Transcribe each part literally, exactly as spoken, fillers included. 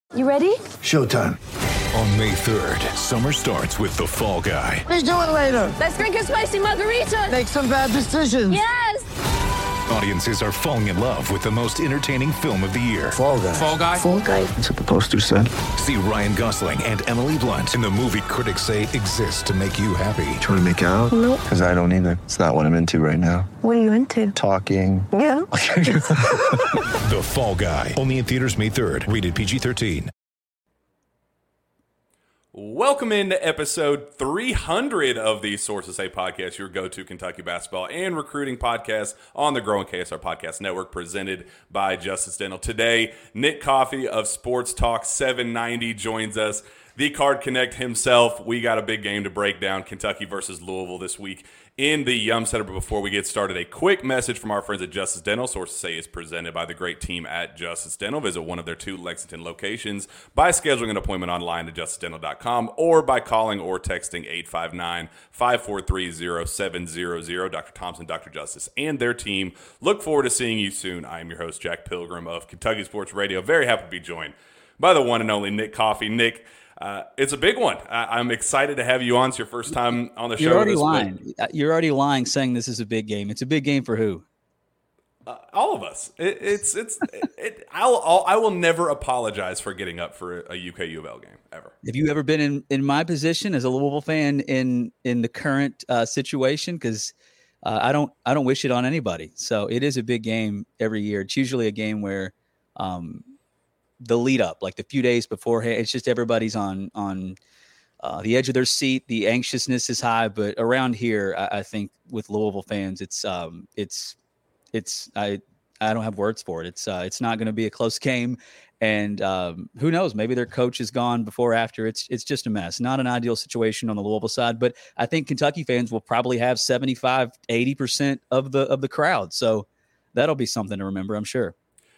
You ready? Showtime. On May third, summer starts with The Fall Guy. Let's do it later. Let's drink a spicy margarita. Make some bad decisions. Yes! Audiences are falling in love with the most entertaining film of the year. Fall Guy. Fall Guy? Fall Guy. That's what the poster said. See Ryan Gosling and Emily Blunt in the movie critics say exists to make you happy. Trying to make it out? Nope. Because I don't either. It's not what I'm into right now. What are you into? Talking. Yeah. The Fall Guy. Only in theaters May third. Rated P G thirteen. Welcome into episode three hundred of the Sources Say podcast, your go-to Kentucky basketball and recruiting podcast on the growing K S R Podcast Network, presented by Justice Dental. Today, Nick Coffey of Sports Talk seven ninety joins us. The Card Connect himself. We got a big game to break down, Kentucky versus Louisville this week in the Yum Center. But before we get started, a quick message from our friends at Justice Dental. Sources Say is presented by the great team at Justice Dental. Visit one of their two Lexington locations by scheduling an appointment online at justice dental dot com or by calling or texting eight five nine, five four three, zero seven zero zero. Doctor Thompson, Doctor Justice, and their team look forward to seeing you soon. I am your host, Jack Pilgrim of Kentucky Sports Radio. Very happy to be joined by the one and only Nick Coffey. Nick, Uh, it's a big one. I, I'm excited to have you on. It's your first time on the show. You're already this lying. week. You're already lying saying this is a big game. It's a big game for who? Uh, all of us. It, it's it's. it, it, I'll, I'll I will never apologize for getting up for a U K U of L game ever. Have you ever been in, in my position as a Louisville fan in in the current uh, situation? Because uh, I don't I don't wish it on anybody. So it is a big game every year. It's usually a game where. Um, the lead up, like the few days beforehand, it's just everybody's on on uh, the edge of their seat. The anxiousness is high, but around here, I, I think with Louisville fans, it's um, it's it's I I don't have words for it. It's uh, it's not going to be a close game, and um, who knows? Maybe their coach is gone before or after. It's it's just a mess. Not an ideal situation on the Louisville side, but I think Kentucky fans will probably have seventy-five, eighty percent of the of the crowd. So that'll be something to remember, I'm sure.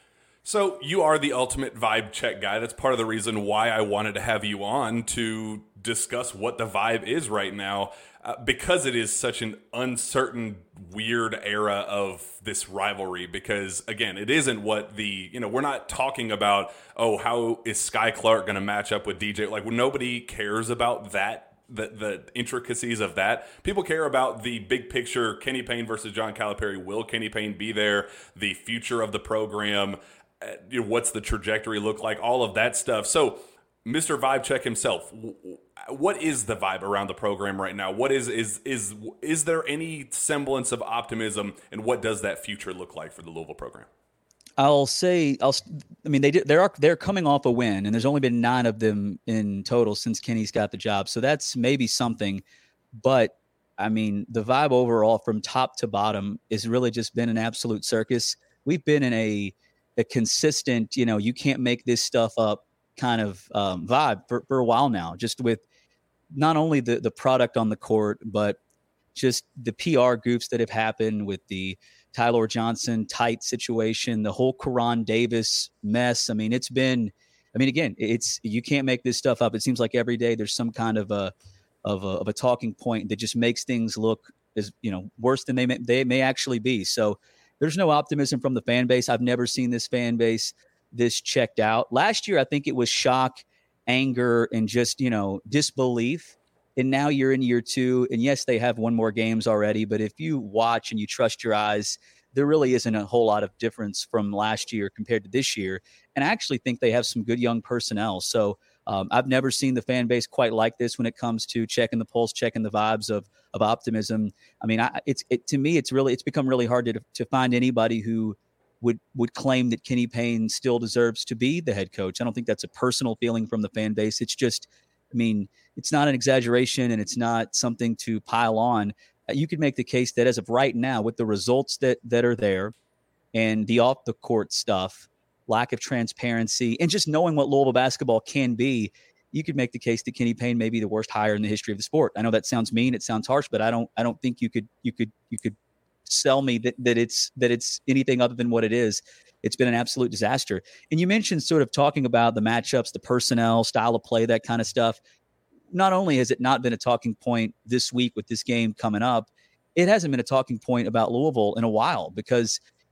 So you are the ultimate vibe check guy. That's part of the reason why I wanted to have you on to discuss what the vibe is right now, uh, because it is such an uncertain, weird era of this rivalry. Because again, it isn't what the, you know, we're not talking about, oh, how is Sky Clark going to match up with D J? Like, nobody cares about that. The, the intricacies of that. People care about the big picture. Kenny Payne versus John Calipari. Will Kenny Payne be there? The future of the program. Uh, you know, what's the trajectory look like? All of that stuff. So, Mister Vibe Check himself, what is the vibe around the program right now? What is is is is there any semblance of optimism, and what does that future look like for the Louisville program? I'll say, I'll. I mean, they did, they are they're coming off a win, and there's only been nine of them in total since Kenny's got the job. So that's maybe something. But I mean, the vibe overall from top to bottom has really just been an absolute circus. We've been in a a consistent, you know, you can't make this stuff up kind of um, vibe for, for a while now, just with not only the, the product on the court, but just the P R goofs that have happened with the Tyler Johnson tight situation, the whole Karan Davis mess. I mean, it's been, I mean, again, it's, you can't make this stuff up. It seems like every day there's some kind of a, of a, of a talking point that just makes things look as, you know, worse than they may, they may actually be. So there's no optimism from the fan base. I've never seen this fan base this checked out. Last year, I think it was shock, anger, and just, you know, disbelief. And now you're in year two. And yes, they have one more games already. But if you watch and you trust your eyes, there really isn't a whole lot of difference from last year compared to this year. And I actually think they have some good young personnel. So um, I've never seen the fan base quite like this when it comes to checking the pulse, checking the vibes of of optimism. I mean, I, it's it to me, it's really it's become really hard to to find anybody who would would claim that Kenny Payne still deserves to be the head coach. I don't think that's a personal feeling from the fan base. It's just, I mean, it's not an exaggeration and it's not something to pile on. You could make the case that as of right now, with the results that that are there and the off the court stuff, lack of transparency, and just knowing what Louisville basketball can be, you could make the case that Kenny Payne may be the worst hire in the history of the sport. I know that sounds mean, it sounds harsh, but I don't I don't think you could you could you could sell me that that it's that it's anything other than what it is. It's been an absolute disaster. And you mentioned sort of talking about the matchups, the personnel, style of play, that kind of stuff. Not only has it not been a talking point this week with this game coming up, it hasn't been a talking point about Louisville in a while because,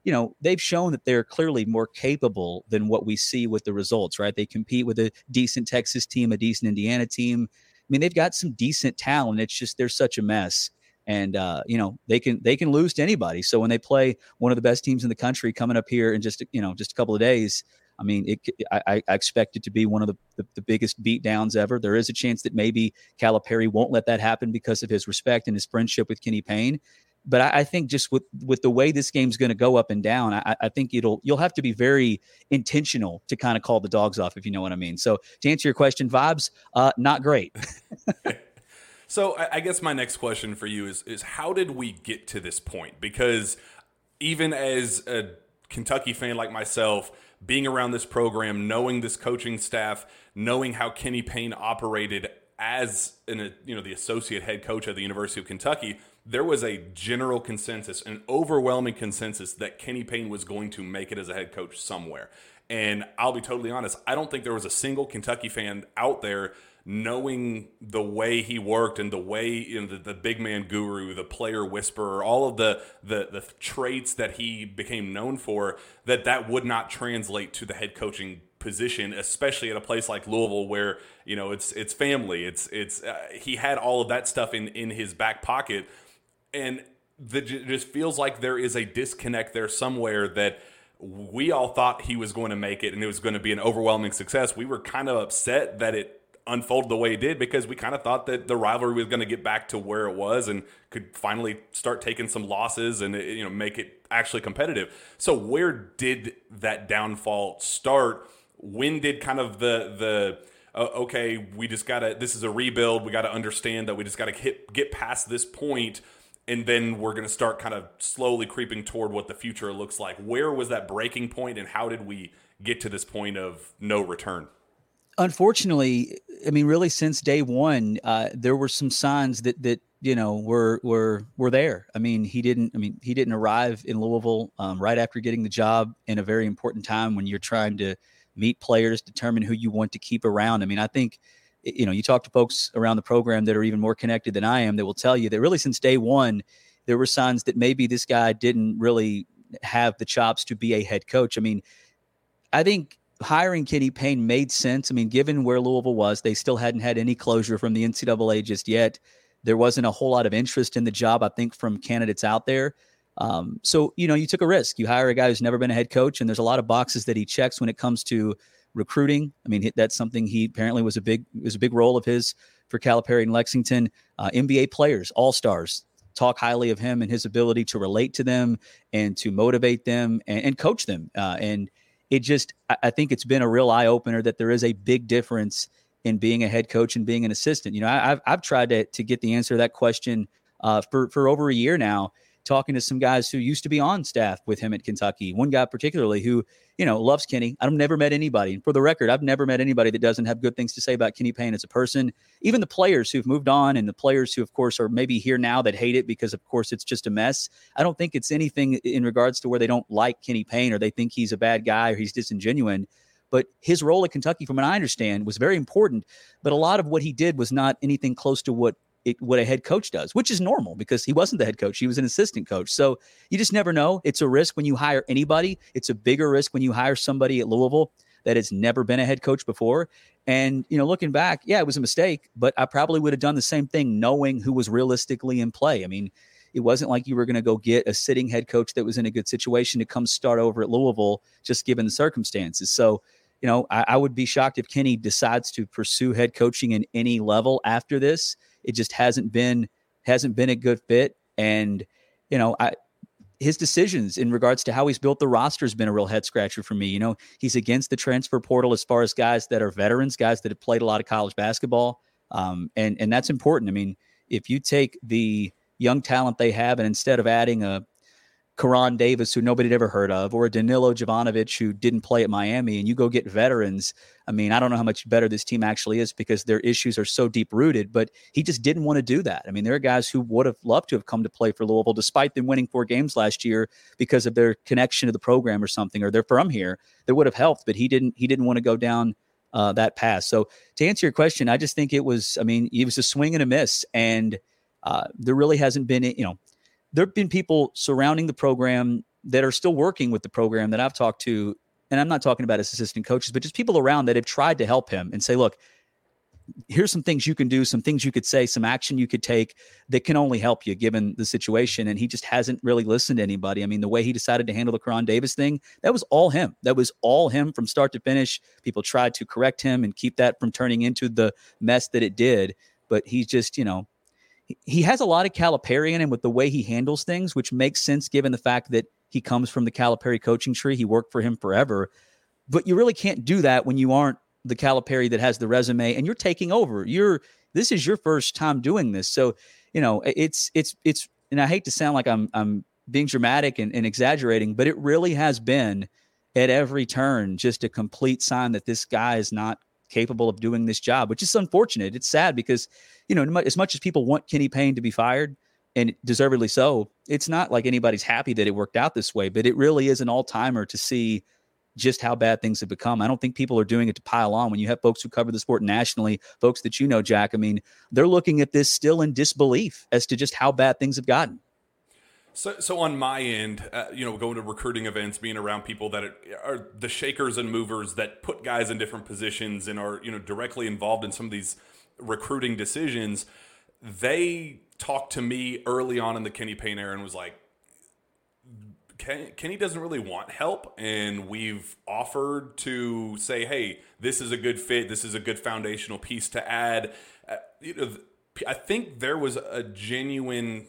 you know, they've shown that they're clearly more capable than what we see with the results, right? They compete with a decent Texas team, a decent Indiana team. I mean, they've got some decent talent. It's just they're such a mess. And, uh, you know, they can they can lose to anybody. So when they play one of the best teams in the country coming up here in just, you know, just a couple of days, I mean, it, I, I expect it to be one of the, the, the biggest beatdowns ever. There is a chance that maybe Calipari won't let that happen because of his respect and his friendship with Kenny Payne. But I, I think just with, with the way this game's going to go up and down, I, I think it'll you'll have to be very intentional to kind of call the dogs off, if you know what I mean. So to answer your question, vibes, uh, not great. So I guess my next question for you is, is how did we get to this point? Because even as a Kentucky fan like myself, being around this program, knowing this coaching staff, knowing how Kenny Payne operated as an, you know, the associate head coach at the University of Kentucky, there was a general consensus, an overwhelming consensus that Kenny Payne was going to make it as a head coach somewhere. And I'll be totally honest, I don't think there was a single Kentucky fan out there knowing the way he worked and the way, you know, the, the big man guru, the player whisperer, all of the, the the traits that he became known for, that that would not translate to the head coaching position, especially at a place like Louisville where, you know, it's it's family. It's it's uh, he had all of that stuff in, in his back pocket. And the, it just feels like there is a disconnect there somewhere that we all thought he was going to make it and it was going to be an overwhelming success. We were kind of upset that it unfolded the way it did because we kind of thought that the rivalry was going to get back to where it was and could finally start taking some losses and, you know, make it actually competitive. So where did that downfall start? When did kind of the the uh, okay, we just got to, this is a rebuild. We got to understand that we just got to hit get past this point, and then we're going to start kind of slowly creeping toward what the future looks like. Where was that breaking point, and how did we get to this point of no return? Unfortunately, I mean, really, since day one, uh, there were some signs that that you know were were were there. I mean, he didn't. I mean, he didn't arrive in Louisville um, right after getting the job in a very important time when you're trying to meet players, determine who you want to keep around. I mean, I think you know you talk to folks around the program that are even more connected than I am. That will tell you that really since day one, there were signs that maybe this guy didn't really have the chops to be a head coach. I mean, I think hiring Kenny Payne made sense. I mean, given where Louisville was, they still hadn't had any closure from the N C double A just yet. There wasn't a whole lot of interest in the job, I think, from candidates out there. Um, so, you know, you took a risk. You hire a guy who's never been a head coach, and there's a lot of boxes that he checks when it comes to recruiting. I mean, that's something he apparently was a big was a big role of his for Calipari in Lexington. Uh, N B A players, all-stars, talk highly of him and his ability to relate to them and to motivate them and, and coach them. Uh, and It just, I think it's been a real eye opener that there is a big difference in being a head coach and being an assistant. You know, I, I've I've tried to to get the answer to that question uh, for for over a year now, talking to some guys who used to be on staff with him at Kentucky. One guy particularly who, you know, loves Kenny. I've never met anybody. And for the record, I've never met anybody that doesn't have good things to say about Kenny Payne as a person. Even the players who've moved on and the players who, of course, are maybe here now that hate it because, of course, it's just a mess. I don't think it's anything in regards to where they don't like Kenny Payne or they think he's a bad guy or he's disingenuous. But his role at Kentucky, from what I understand, was very important. But a lot of what he did was not anything close to what It, what a head coach does, which is normal because he wasn't the head coach. He was an assistant coach. So you just never know. It's a risk when you hire anybody. It's a bigger risk when you hire somebody at Louisville that has never been a head coach before. And, you know, looking back, yeah, it was a mistake, but I probably would have done the same thing knowing who was realistically in play. I mean, it wasn't like you were going to go get a sitting head coach that was in a good situation to come start over at Louisville, just given the circumstances. So, you know, I, I would be shocked if Kenny decides to pursue head coaching in any level after this. It just hasn't been hasn't been a good fit. And, you know, I, his decisions in regards to how he's built the roster has been a real head scratcher for me. You know, he's against the transfer portal as far as guys that are veterans, guys that have played a lot of college basketball. Um, and, and that's important. I mean, if you take the young talent they have and instead of adding a Karan Davis, who nobody had ever heard of, or a Danilo Jovanovic, who didn't play at Miami, and you go get veterans, I mean, I don't know how much better this team actually is because their issues are so deep-rooted, but he just didn't want to do that. I mean, there are guys who would have loved to have come to play for Louisville, despite them winning four games last year because of their connection to the program or something, or they're from here, that would have helped, but he didn't He didn't want to go down uh, that path. So to answer your question, I just think it was, I mean, it was a swing and a miss, and uh, there really hasn't been, you know, there have been people surrounding the program that are still working with the program that I've talked to, and I'm not talking about his assistant coaches, but just people around that have tried to help him and say, look, here's some things you can do, some things you could say, some action you could take that can only help you given the situation. And he just hasn't really listened to anybody. I mean, the way he decided to handle the Karan Davis thing, that was all him. That was all him from start to finish. People tried to correct him and keep that from turning into the mess that it did. But he's just, you know, he, he has a lot of Calipari in him with the way he handles things, which makes sense given the fact that he comes from the Calipari coaching tree. He worked for him forever. But you really can't do that when you aren't the Calipari that has the resume and you're taking over. You're this is your first time doing this. So, you know, it's it's it's and I hate to sound like I'm I'm being dramatic and, and exaggerating, but it really has been at every turn just a complete sign that this guy is not capable of doing this job, which is unfortunate. It's sad because, you know, as much as people want Kenny Payne to be fired, and deservedly so, it's not like anybody's happy that it worked out this way, but it really is an all-timer to see just how bad things have become. I don't think people are doing it to pile on. When you have folks who cover the sport nationally, folks that you know, Jack, I mean, they're looking at this still in disbelief as to just how bad things have gotten. So, so on my end, uh, you know, going to recruiting events, being around people that are, are the shakers and movers that put guys in different positions and are, you know, directly involved in some of these recruiting decisions, they talked to me early on in the Kenny Payne era and was like, Kenny doesn't really want help, and we've offered to say, hey, this is a good fit, this is a good foundational piece to add. Uh, you know, I think there was a genuine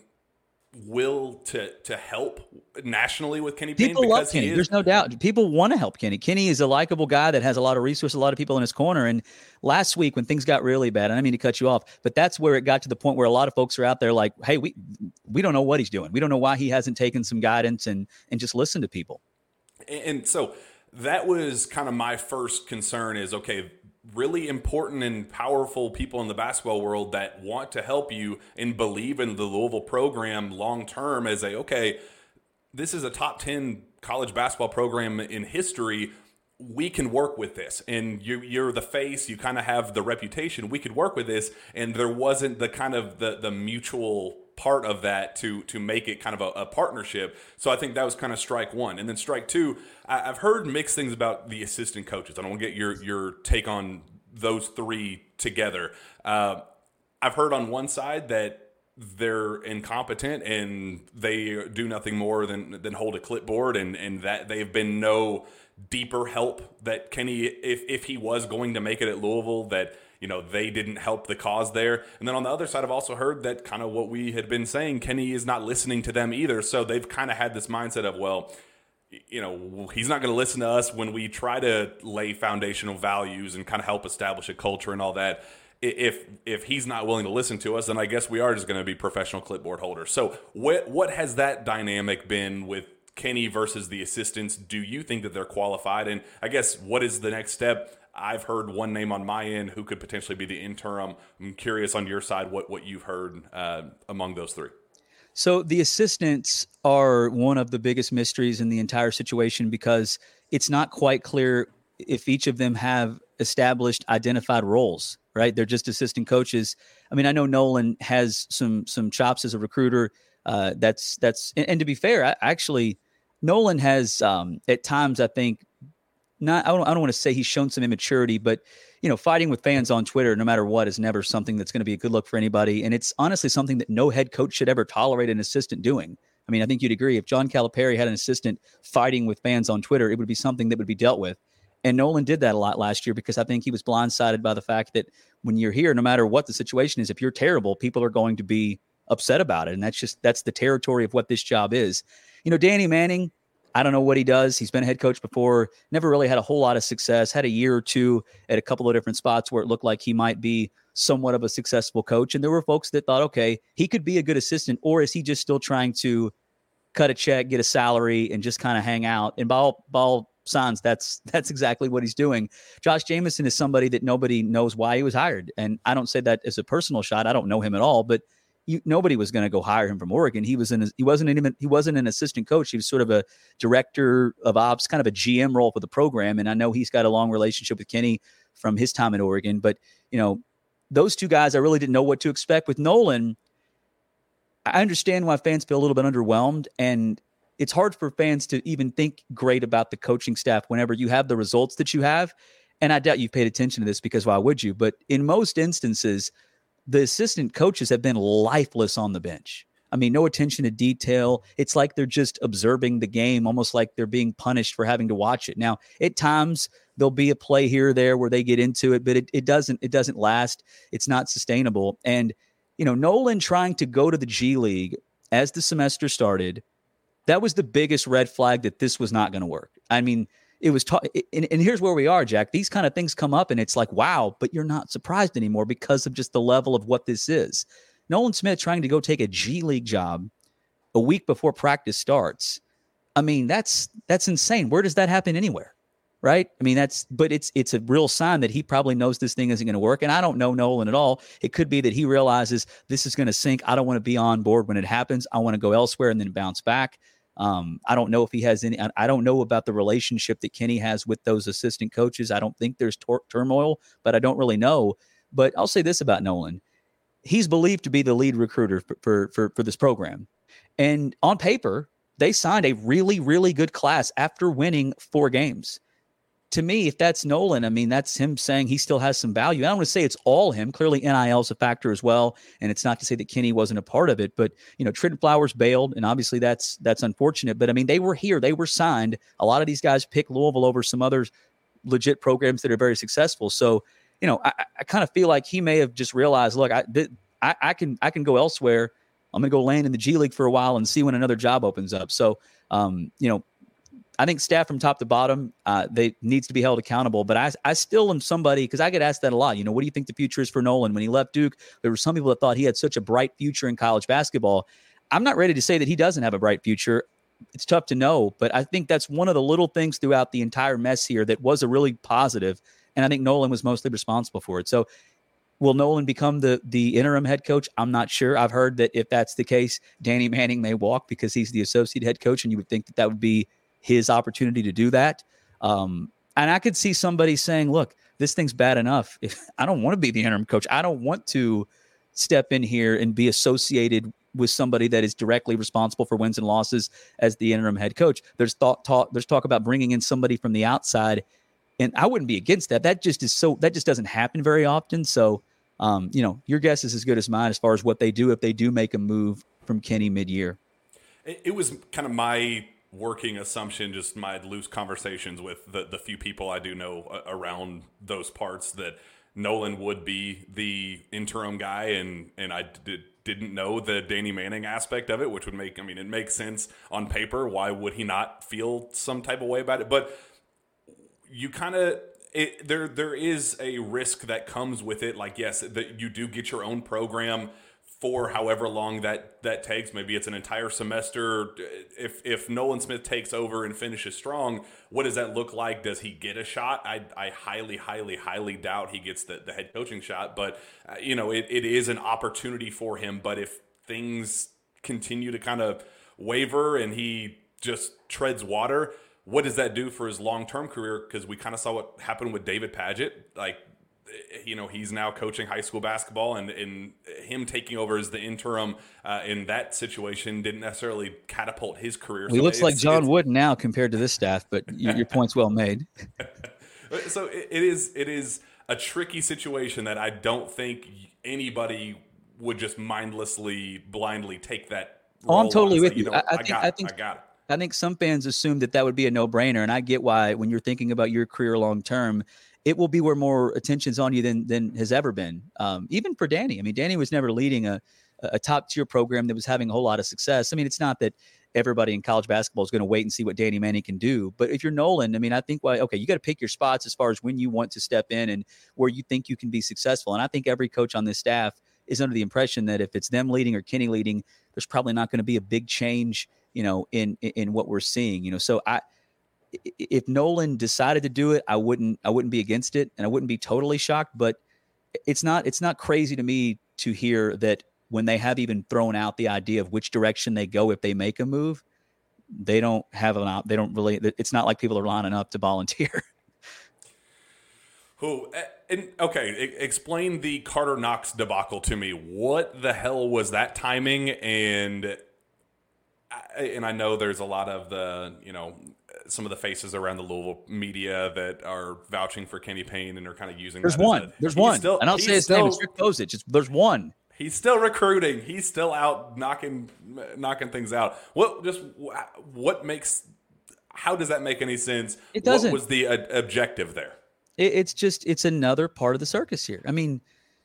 will to to help nationally with Kenny Payne. People because love Kenny. He is, There's no doubt. People want to help Kenny. Kenny is a likable guy that has a lot of resources, a lot of people in his corner. And last week when things got really bad, and I didn't mean to cut you off, but that's where it got to the point where a lot of folks are out there like, hey, we we don't know what he's doing. We don't know why he hasn't taken some guidance and and just listened to people. And so that was kind of my first concern is, okay, really important and powerful people in the basketball world that want to help you and believe in the Louisville program long term as a, okay, this is a top ten college basketball program in history. We can work with this. And you, you're the face, you kind of have the reputation. We could work with this. And there wasn't the kind of the, the mutual part of that to to make it kind of a, a partnership. So I think that was kind of strike one. And then strike two, I, I've heard mixed things about the assistant coaches. I don't want to get your your take on those three together. Uh, I've heard on one side that they're incompetent and they do nothing more than than hold a clipboard, and and that they've been no deeper help that Kenny, if if he was going to make it at Louisville, that you know, they didn't help the cause there. And then on the other side, I've also heard that kind of what we had been saying, Kenny is not listening to them either. So they've kind of had this mindset of, well, you know, he's not going to listen to us when we try to lay foundational values and kind of help establish a culture and all that. If if he's not willing to listen to us, then I guess we are just going to be professional clipboard holders. So what what has that dynamic been with Kenny versus the assistants? Do you think that they're qualified? And I guess what is the next step? I've heard one name on my end who could potentially be the interim. I'm curious on your side what, what you've heard uh, among those three. So the assistants are one of the biggest mysteries in the entire situation because it's not quite clear if each of them have established identified roles, right? They're just assistant coaches. I mean, I know Nolan has some some chops as a recruiter. Uh, that's that's and, and to be fair, I, actually, Nolan has um, at times, I think, Not, I don't, I don't want to say he's shown some immaturity, but, you know, fighting with fans on Twitter, no matter what, is never something that's going to be a good look for anybody. And it's honestly something that no head coach should ever tolerate an assistant doing. I mean, I think you'd agree if John Calipari had an assistant fighting with fans on Twitter, it would be something that would be dealt with. And Nolan did that a lot last year because I think he was blindsided by the fact that when you're here, no matter what the situation is, if you're terrible, people are going to be upset about it. And that's just, that's the territory of what this job is. You know, Danny Manning, I don't know what he does. He's been a head coach before, never really had a whole lot of success, had a year or two at a couple of different spots where it looked like he might be somewhat of a successful coach. And there were folks that thought, okay, he could be a good assistant, or is he just still trying to cut a check, get a salary, and just kind of hang out? And by all, by all signs, that's that's exactly what he's doing. Josh Jameson is somebody that nobody knows why he was hired. And I don't say that as a personal shot. I don't know him at all, but You, nobody was going to go hire him from Oregon. He was in. A, he wasn't even. He wasn't an assistant coach. He was sort of a director of ops, kind of a G M role for the program. And I know he's got a long relationship with Kenny from his time in Oregon. But you know, those two guys, I really didn't know what to expect. With Nolan, I understand why fans feel a little bit underwhelmed. And it's hard for fans to even think great about the coaching staff whenever you have the results that you have. And I doubt you've paid attention to this because why would you? But in most instances, the assistant coaches have been lifeless on the bench. I mean, no attention to detail. It's like they're just observing the game, almost like they're being punished for having to watch it. Now, at times there'll be a play here or there where they get into it, but it, it doesn't it doesn't last. It's not sustainable. And, you know, Nolan trying to go to the G League as the semester started, that was the biggest red flag that this was not going to work. I mean, it was, ta- and, and here's where we are, Jack. These kind of things come up and it's like, wow, but you're not surprised anymore because of just the level of what this is. Nolan Smith trying to go take a G League job a week before practice starts. I mean, that's, that's insane. Where does that happen anywhere? Right. I mean, that's, but it's, it's a real sign that he probably knows this thing isn't going to work. And I don't know Nolan at all. It could be that he realizes this is going to sink. I don't want to be on board when it happens. I want to go elsewhere and then bounce back. Um, I don't know if he has any, I don't know about the relationship that Kenny has with those assistant coaches. I don't think there's tor- turmoil, but I don't really know. But I'll say this about Nolan. He's believed to be the lead recruiter for, for, for, for this program. And on paper, they signed a really, really good class after winning four games. To me, if that's Nolan, I mean, that's him saying he still has some value. I don't want to say it's all him. Clearly, N I L is a factor as well. And it's not to say that Kenny wasn't a part of it. But, you know, Trenton Flowers bailed, and obviously that's that's unfortunate. But, I mean, they were here. They were signed. A lot of these guys pick Louisville over some other legit programs that are very successful. So, you know, I, I kind of feel like he may have just realized, look, I, th- I, I can I can go elsewhere. I'm going to go land in the G League for a while and see when another job opens up. So, um, you know, I think staff from top to bottom, uh, they needs to be held accountable. But I, I still am somebody, because I get asked that a lot. You know, what do you think the future is for Nolan? When he left Duke, there were some people that thought he had such a bright future in college basketball. I'm not ready to say that he doesn't have a bright future. It's tough to know, but I think that's one of the little things throughout the entire mess here that was a really positive, and I think Nolan was mostly responsible for it. So will Nolan become the the interim head coach? I'm not sure. I've heard that if that's the case, Danny Manning may walk because he's the associate head coach, and you would think that that would be his opportunity to do that. Um, and I could see somebody saying, look, this thing's bad enough. If I don't want to be the interim coach, I don't want to step in here and be associated with somebody that is directly responsible for wins and losses as the interim head coach. There's thought, talk, there's talk about bringing in somebody from the outside, and I wouldn't be against that. That just is so, that just doesn't happen very often. So, um, you know, your guess is as good as mine as far as what they do if they do make a move from Kenny mid-year. It, it was kind of my working assumption, just my loose conversations with the, the few people I do know uh, around those parts, that Nolan would be the interim guy, and and I did, didn't know the Danny Manning aspect of it, which would make, I mean, it makes sense on paper. Why would he not feel some type of way about it? But you kind of, there there is a risk that comes with it. Like, yes, that you do get your own program for however long that, that takes. Maybe it's an entire semester. If if Nolan Smith takes over and finishes strong, what does that look like? Does he get a shot? I I highly, highly, highly doubt he gets the, the head coaching shot. But, uh, you know, it, it is an opportunity for him. But if things continue to kind of waver and he just treads water, what does that do for his long-term career? Because we kind of saw what happened with David Padgett. Like, you know, he's now coaching high school basketball, and, and him taking over as the interim uh, in that situation didn't necessarily catapult his career. He so looks like John Wooden now compared to this staff, but your, your point's well made. So it, it is it is a tricky situation that I don't think anybody would just mindlessly, blindly take that role. Oh, I'm totally with like, you. you know, I, I, I, think, got I it, think I got it. I think some fans assume that that would be a no-brainer, and I get why. When you're thinking about your career long-term, it will be where more attention's on you than than has ever been. Um, even for Danny. I mean, Danny was never leading a, a top-tier program that was having a whole lot of success. I mean, it's not that everybody in college basketball is going to wait and see what Danny Manning can do. But if you're Nolan, I mean, I think, why okay, you got to pick your spots as far as when you want to step in and where you think you can be successful. And I think every coach on this staff is under the impression that if it's them leading or Kenny leading, there's probably not going to be a big change, you know, in in what we're seeing. You know, so I. If Nolan decided to do it, I wouldn't I wouldn't be against it, and I wouldn't be totally shocked, but it's not it's not crazy to me to hear that when they have even thrown out the idea of which direction they go if they make a move, they don't have an op, they don't really, it's not like people are lining up to volunteer. Who and okay, explain the Carter Knox debacle to me. What the hell was that timing? And and I know there's a lot of the, you know, some of the faces around the Louisville media that are vouching for Kenny Payne and are kind of using There's that one. as a, There's one. Still, and I'll say his still, name. It's Rick Bozich. It's, there's one. He's still recruiting. He's still out knocking knocking things out. What just what makes how does that make any sense? It doesn't. What was the uh, objective there? It, it's just it's another part of the circus here. I mean,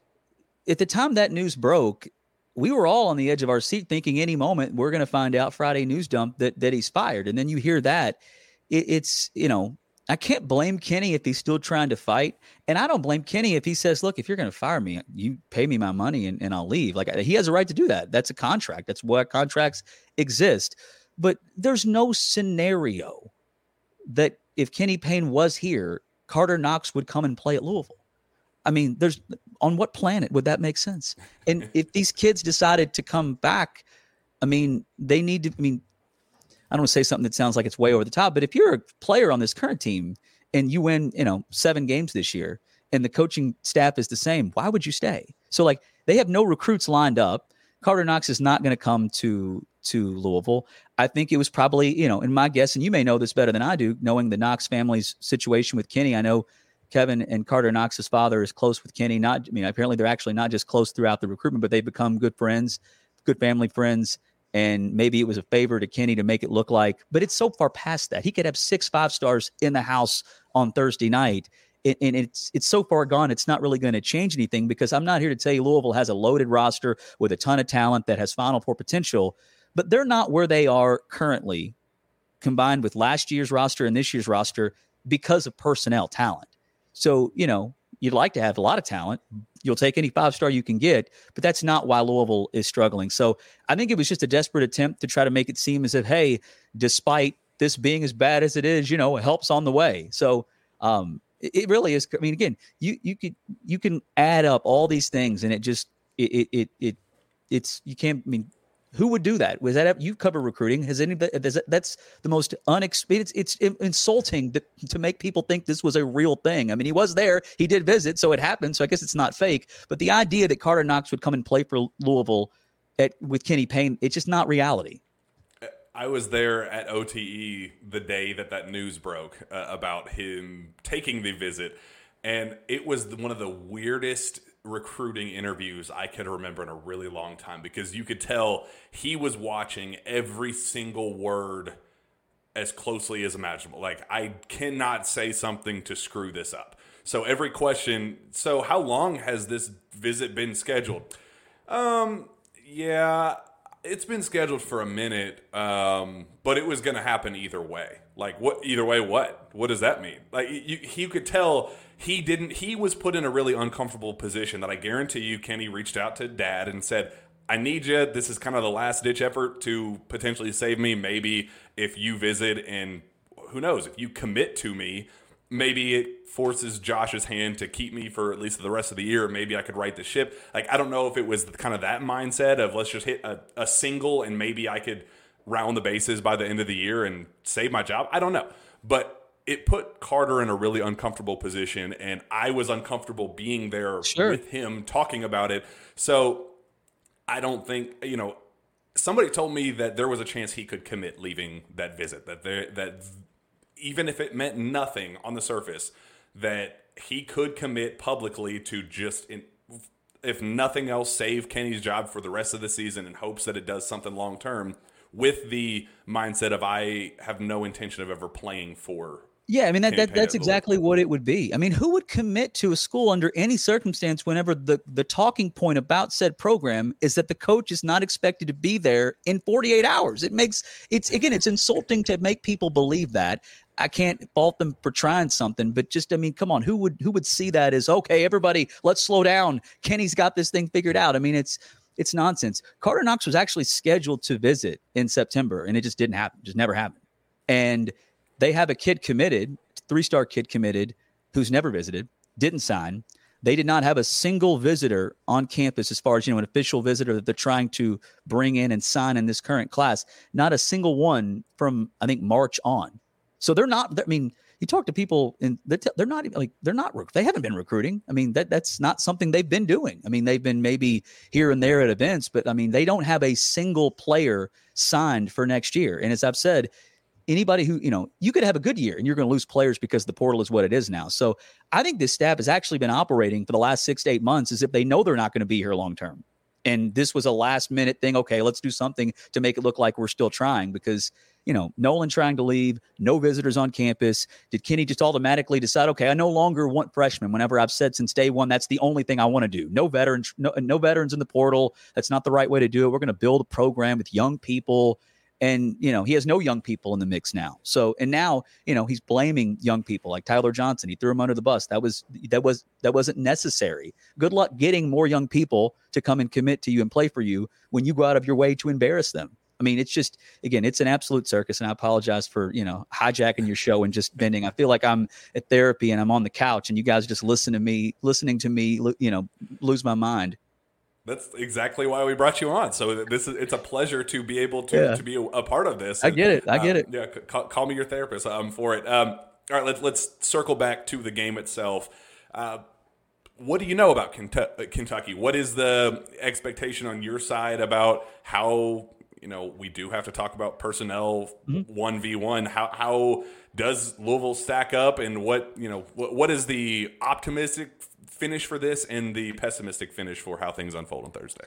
at the time that news broke, we were all on the edge of our seat thinking any moment we're going to find out Friday news dump that that he's fired. And then you hear that. It, it's, you know, I can't blame Kenny if he's still trying to fight. And I don't blame Kenny if he says, look, if you're going to fire me, you pay me my money and, and I'll leave. Like, he has a right to do that. That's a contract. That's what contracts exist. But there's no scenario that if Kenny Payne was here, Carter Knox would come and play at Louisville. I mean, there's on what planet would that make sense? And if these kids decided to come back, I mean, they need to, I mean, I don't want to say something that sounds like it's way over the top, but if you're a player on this current team and you win, you know, seven games this year and the coaching staff is the same, why would you stay? So like they have no recruits lined up. Carter Knox is not going to come to, to Louisville. I think it was probably, you know, in my guess, and you may know this better than I do, knowing the Knox family's situation with Kenny. I know Kevin and Carter Knox's father is close with Kenny. Not, I mean, apparently they're actually not just close throughout the recruitment, but they've become good friends, good family friends. And maybe it was a favor to Kenny to make it look like, but it's so far past that. He could have six five stars in the house on Thursday night. It, and it's it's so far gone, it's not really going to change anything because I'm not here to tell you Louisville has a loaded roster with a ton of talent that has Final Four potential, but they're not where they are currently combined with last year's roster and this year's roster because of personnel talent. So, you know, you'd like to have a lot of talent. You'll take any five-star you can get, but that's not why Louisville is struggling. So I think it was just a desperate attempt to try to make it seem as if, hey, despite this being as bad as it is, you know, help's on the way. So um, it, it really is. I mean, again, you you could you can add up all these things, and it just it it it, it it's you can't. I mean, who would do that? Was that you cover recruiting? Has anybody? That's the most unexpected. It's, it's insulting to, to make people think this was a real thing. I mean, he was there. He did visit, so it happened. So I guess it's not fake. But the idea that Carter Knox would come and play for Louisville at, with Kenny Payne, it's just not reality. I was there at O T E the day that that news broke uh, about him taking the visit, and it was one of the weirdest recruiting interviews I could remember in a really long time because you could tell he was watching every single word as closely as imaginable. Like, I cannot say something to screw this up. So every question, so how long has this visit been scheduled? Um, yeah, it's been scheduled for a minute, um, but it was going to happen either way. Like, what? Either way, what? What does that mean? Like, you, you could tell he didn't. He was put in a really uncomfortable position that I guarantee you, Kenny reached out to Dad and said, "I need you. This is kind of the last ditch effort to potentially save me. Maybe if you visit and who knows if you commit to me, maybe it forces Josh's hand to keep me for at least the rest of the year. Maybe I could right the ship." Like, I don't know if it was kind of that mindset of let's just hit a, a single and maybe I could round the bases by the end of the year and save my job. I don't know. But it put Carter in a really uncomfortable position, and I was uncomfortable being there sure. with him talking about it. So I don't think, you know, somebody told me that there was a chance he could commit leaving that visit, that there, that even if it meant nothing on the surface, that he could commit publicly to just, in, if nothing else, save Kenny's job for the rest of the season in hopes that it does something long term, with the mindset of I have no intention of ever playing for. Yeah, I mean, that, that that's exactly what it would be. I mean, who would commit to a school under any circumstance whenever the, the talking point about said program is that the coach is not expected to be there in forty-eight hours? It makes it's again, it's insulting to make people believe that. I can't fault them for trying something, but just, I mean, come on, who would who would see that as, okay, everybody, let's slow down. Kenny's got this thing figured out. I mean, it's it's nonsense. Carter Knox was actually scheduled to visit in September, and it just didn't happen, just never happened. And they have a kid committed, three-star kid committed, who's never visited, didn't sign. They did not have a single visitor on campus as far as, you know, an official visitor that they're trying to bring in and sign in this current class. Not a single one from, I think, March on. So they're not, I mean, you talk to people and they're, they're not even like, they're not, they haven't been recruiting. I mean, that that's not something they've been doing. I mean, they've been maybe here and there at events, but I mean, they don't have a single player signed for next year. And as I've said, anybody who, you know, you could have a good year and you're going to lose players because the portal is what it is now. So I think this staff has actually been operating for the last six to eight months as if they know they're not going to be here long term. And this was a last minute thing. Okay, let's do something to make it look like we're still trying because, you know, Nolan trying to leave, no visitors on campus. Did Kenny just automatically decide, okay, I no longer want freshmen whenever I've said since day one, that's the only thing I want to do. No veterans, no, no veterans in the portal. That's not the right way to do it. We're going to build a program with young people. And, you know, he has no young people in the mix now. So, and now, you know, he's blaming young people like Tyler Johnson. He threw him under the bus. That was, that was, that wasn't necessary. Good luck getting more young people to come and commit to you and play for you when you go out of your way to embarrass them. I mean, it's just, again, it's an absolute circus. And I apologize for, you know, hijacking your show and just bending. I feel like I'm at therapy and I'm on the couch and you guys just listen to me, listening to me, you know, lose my mind. That's exactly why we brought you on. So this is, it's a pleasure to be able to, yeah. to be a, a part of this. I get it. I get um, it. Yeah. Call, call me your therapist. I'm for it. Um, all right, let's, let's circle back to the game itself. Uh, what do you know about Kentucky? What is the expectation on your side about how, you know, we do have to talk about personnel one v one. How, how does Louisville stack up and what, you know, what, what is the optimistic finish for this and the pessimistic finish for how things unfold on Thursday?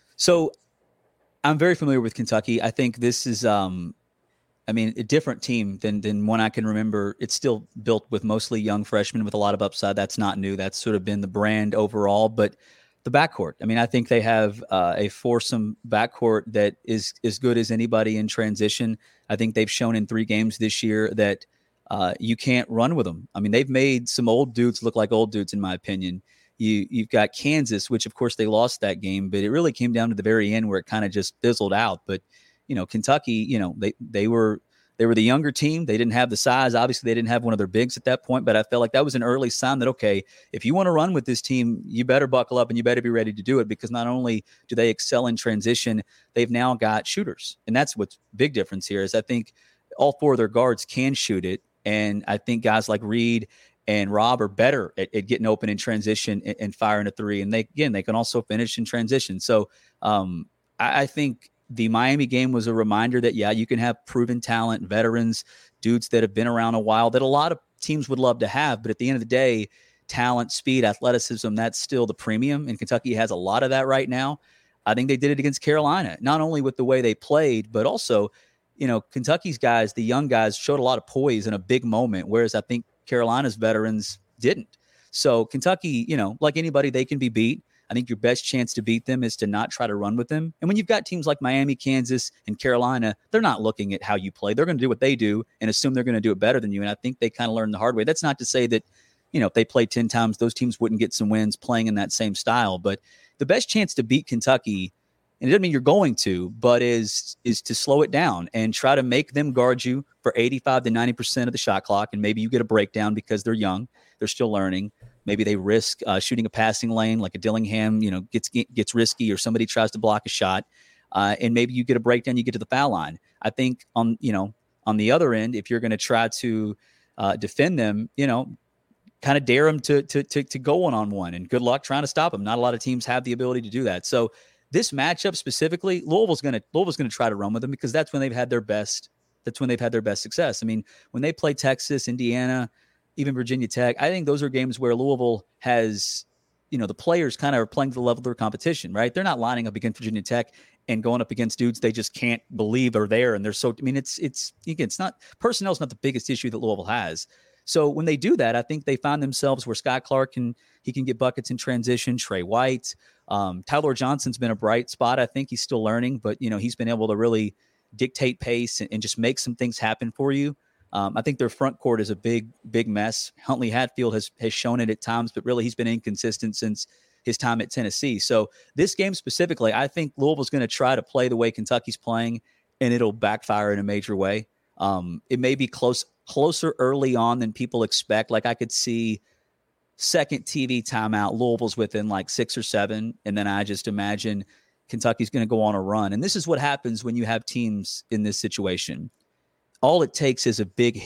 So I'm very familiar with Kentucky. I think this is, um, I mean, a different team than than one I can remember. It's still built with mostly young freshmen with a lot of upside. That's not new. That's sort of been the brand overall. But the backcourt, I mean, I think they have uh, a foursome backcourt that is as good as anybody in transition. I think they've shown in three games this year that Uh, you can't run with them. I mean, they've made some old dudes look like old dudes, in my opinion. You, you've got Kansas, which, of course, they lost that game, but it really came down to the very end where it kind of just fizzled out. But, you know, Kentucky, you know, they they were they were the younger team. They didn't have the size. Obviously, they didn't have one of their bigs at that point, but I felt like that was an early sign that, okay, if you want to run with this team, you better buckle up and you better be ready to do it because not only do they excel in transition, they've now got shooters. And that's what's big difference here is I think all four of their guards can shoot it. And I think guys like Reed and Rob are better at, at getting open in transition and, and firing a three. And they, again, they can also finish in transition. So um, I, I think the Miami game was a reminder that, yeah, you can have proven talent, veterans, dudes that have been around a while that a lot of teams would love to have. But at the end of the day, talent, speed, athleticism, that's still the premium. And Kentucky has a lot of that right now. I think they did it against Carolina, not only with the way they played, but also – you know, Kentucky's guys, the young guys, showed a lot of poise in a big moment, whereas I think Carolina's veterans didn't. So Kentucky, you know, like anybody, they can be beat. I think your best chance to beat them is to not try to run with them. And when you've got teams like Miami, Kansas, and Carolina, they're not looking at how you play. They're going to do what they do and assume they're going to do it better than you. And I think they kind of learned the hard way. That's not to say that, you know, if they played ten times, those teams wouldn't get some wins playing in that same style. But the best chance to beat Kentucky, and it doesn't mean you're going to, but is is to slow it down and try to make them guard you for eighty-five to ninety percent of the shot clock. And maybe you get a breakdown because they're young. They're still learning. Maybe they risk uh, shooting a passing lane like a Dillingham, you know, gets gets risky or somebody tries to block a shot. Uh, and maybe you get a breakdown, you get to the foul line. I think on, you know, on the other end, if you're going to try to uh, defend them, you know, kind of dare them to, to, to, to go one on one and good luck trying to stop them. Not a lot of teams have the ability to do that. So, this matchup specifically, Louisville's going to Louisville's going to try to run with them because that's when they've had their best. That's when they've had their best success. I mean, when they play Texas, Indiana, even Virginia Tech, I think those are games where Louisville has, you know, the players kind of are playing to the level of their competition, right? They're not lining up against Virginia Tech and going up against dudes they just can't believe are there, and they're so. I mean, it's it's again, it's not personnel is not the biggest issue that Louisville has. So when they do that, I think they find themselves where Scott Clark can he can get buckets in transition. Trey White. Um, Tyler Johnson's been a bright spot. I think he's still learning, but you know, he's been able to really dictate pace and, and just make some things happen for you. Um, I think their front court is a big, big mess. Huntley Hatfield has, has shown it at times, but really he's been inconsistent since his time at Tennessee. So this game specifically, I think Louisville's going to try to play the way Kentucky's playing and it'll backfire in a major way. Um, it may be close, closer early on than people expect. Like I could see second T V timeout, Louisville's within like six or seven. And then I just imagine Kentucky's going to go on a run. And this is what happens when you have teams in this situation. All it takes is a big hit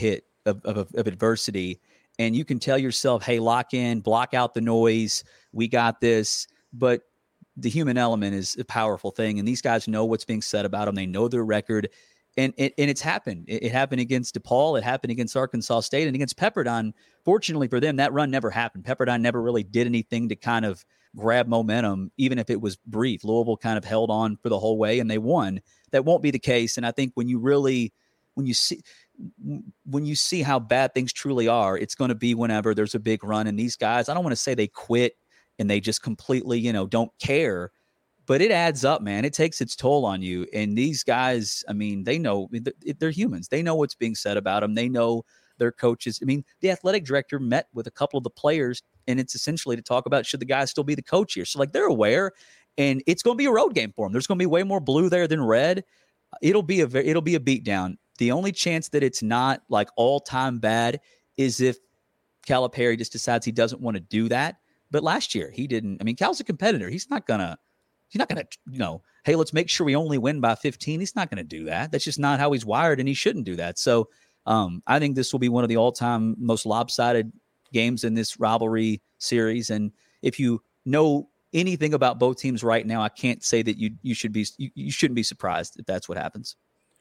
of, of, of adversity, and you can tell yourself, hey, lock in, block out the noise. We got this. But the human element is a powerful thing. And these guys know what's being said about them. They know their record. And, and, and it's happened. It, it happened against DePaul. It happened against Arkansas State and against Pepperdine. Fortunately for them, that run never happened. Pepperdine never really did anything to kind of grab momentum, even if it was brief. Louisville kind of held on for the whole way and they won. That won't be the case. And I think when you really, when you see, when you see how bad things truly are, it's going to be whenever there's a big run. And these guys, I don't want to say they quit and they just completely, you know, don't care, but it adds up, man. It takes its toll on you. And these guys, I mean, they know they're humans. They know what's being said about them. They know their coaches. I mean, the athletic director met with a couple of the players, and it's essentially to talk about, should the guy still be the coach here? So like they're aware, and it's going to be a road game for them. There's going to be way more blue there than red. It'll be a, it'll be a beatdown. The only chance that it's not like all time bad is if Calipari just decides he doesn't want to do that. But last year he didn't. I mean, Cal's a competitor. He's not gonna, he's not gonna, you know, hey, let's make sure we only win by fifteen. He's not gonna do that. That's just not how he's wired, and he shouldn't do that. So um, I think this will be one of the all-time most lopsided games in this rivalry series. And if you know anything about both teams right now, I can't say that you you should be you, you shouldn't be surprised if that's what happens.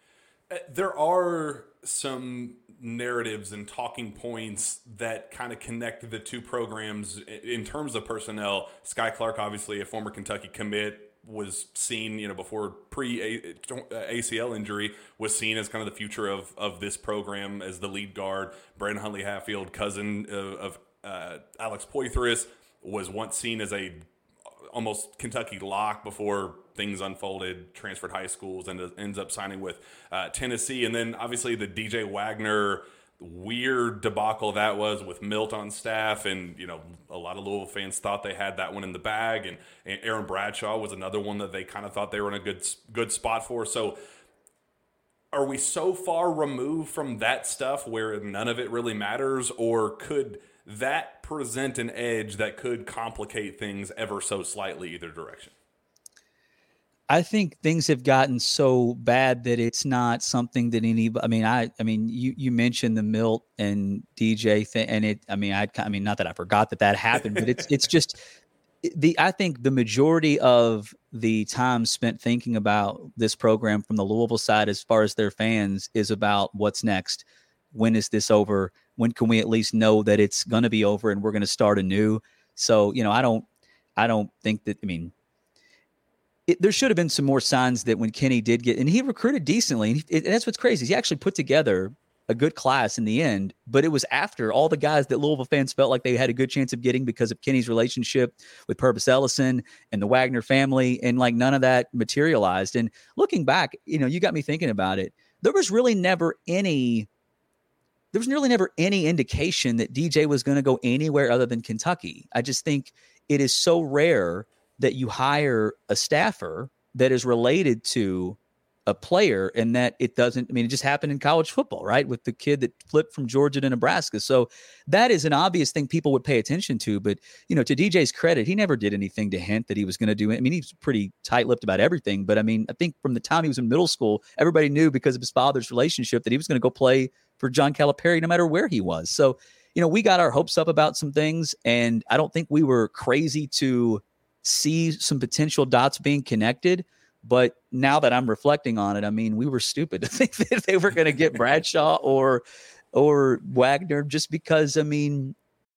There are some narratives and talking points that kind of connect the two programs in terms of personnel. Sky Clark, obviously a former Kentucky commit, was seen, you know, before pre-A C L injury, was seen as kind of the future of, of this program as the lead guard. Brandon Huntley-Hatfield, cousin of, of uh, Alex Poythress, was once seen as a almost Kentucky lock before things unfolded, transferred high schools, and ends up signing with uh, Tennessee. And then obviously the D J Wagner weird debacle that was with Milt on staff. And, you know, a lot of Louisville fans thought they had that one in the bag. And, and Aaron Bradshaw was another one that they kind of thought they were in a good, good spot for. So are we so far removed from that stuff where none of it really matters, or could that present an edge that could complicate things ever so slightly either direction? I think things have gotten so bad that it's not something that any, I mean, I, I mean, you, you mentioned the Milt and D J thing, and it, I mean, I, I mean, not that I forgot that that happened, but it's, it's just the, I think the majority of the time spent thinking about this program from the Louisville side, as far as their fans, is about what's next. When is this over? When can we at least know that it's going to be over and we're going to start anew? So, you know, I don't, I don't think that, I mean, It, there should have been some more signs that when Kenny did get, and he recruited decently, and, he, and that's what's crazy. He actually put together a good class in the end, but it was after all the guys that Louisville fans felt like they had a good chance of getting because of Kenny's relationship with Purvis Ellison and the Wagner family, and like none of that materialized. And looking back, you know, you got me thinking about it. There was really never any, there was really never any indication that D J was going to go anywhere other than Kentucky. I just think it is so rare that you hire a staffer that is related to a player, and that it doesn't, I mean, it just happened in college football, right? With the kid that flipped from Georgia to Nebraska. So that is an obvious thing people would pay attention to. But, you know, to D J's credit, he never did anything to hint that he was going to do it. I mean, he's pretty tight-lipped about everything. But I mean, I think from the time he was in middle school, everybody knew because of his father's relationship that he was going to go play for John Calipari no matter where he was. So, you know, we got our hopes up about some things, and I don't think we were crazy to see some potential dots being connected. But now that I'm reflecting on it, I mean, we were stupid to think that they were going to get Bradshaw or or Wagner just because, I mean.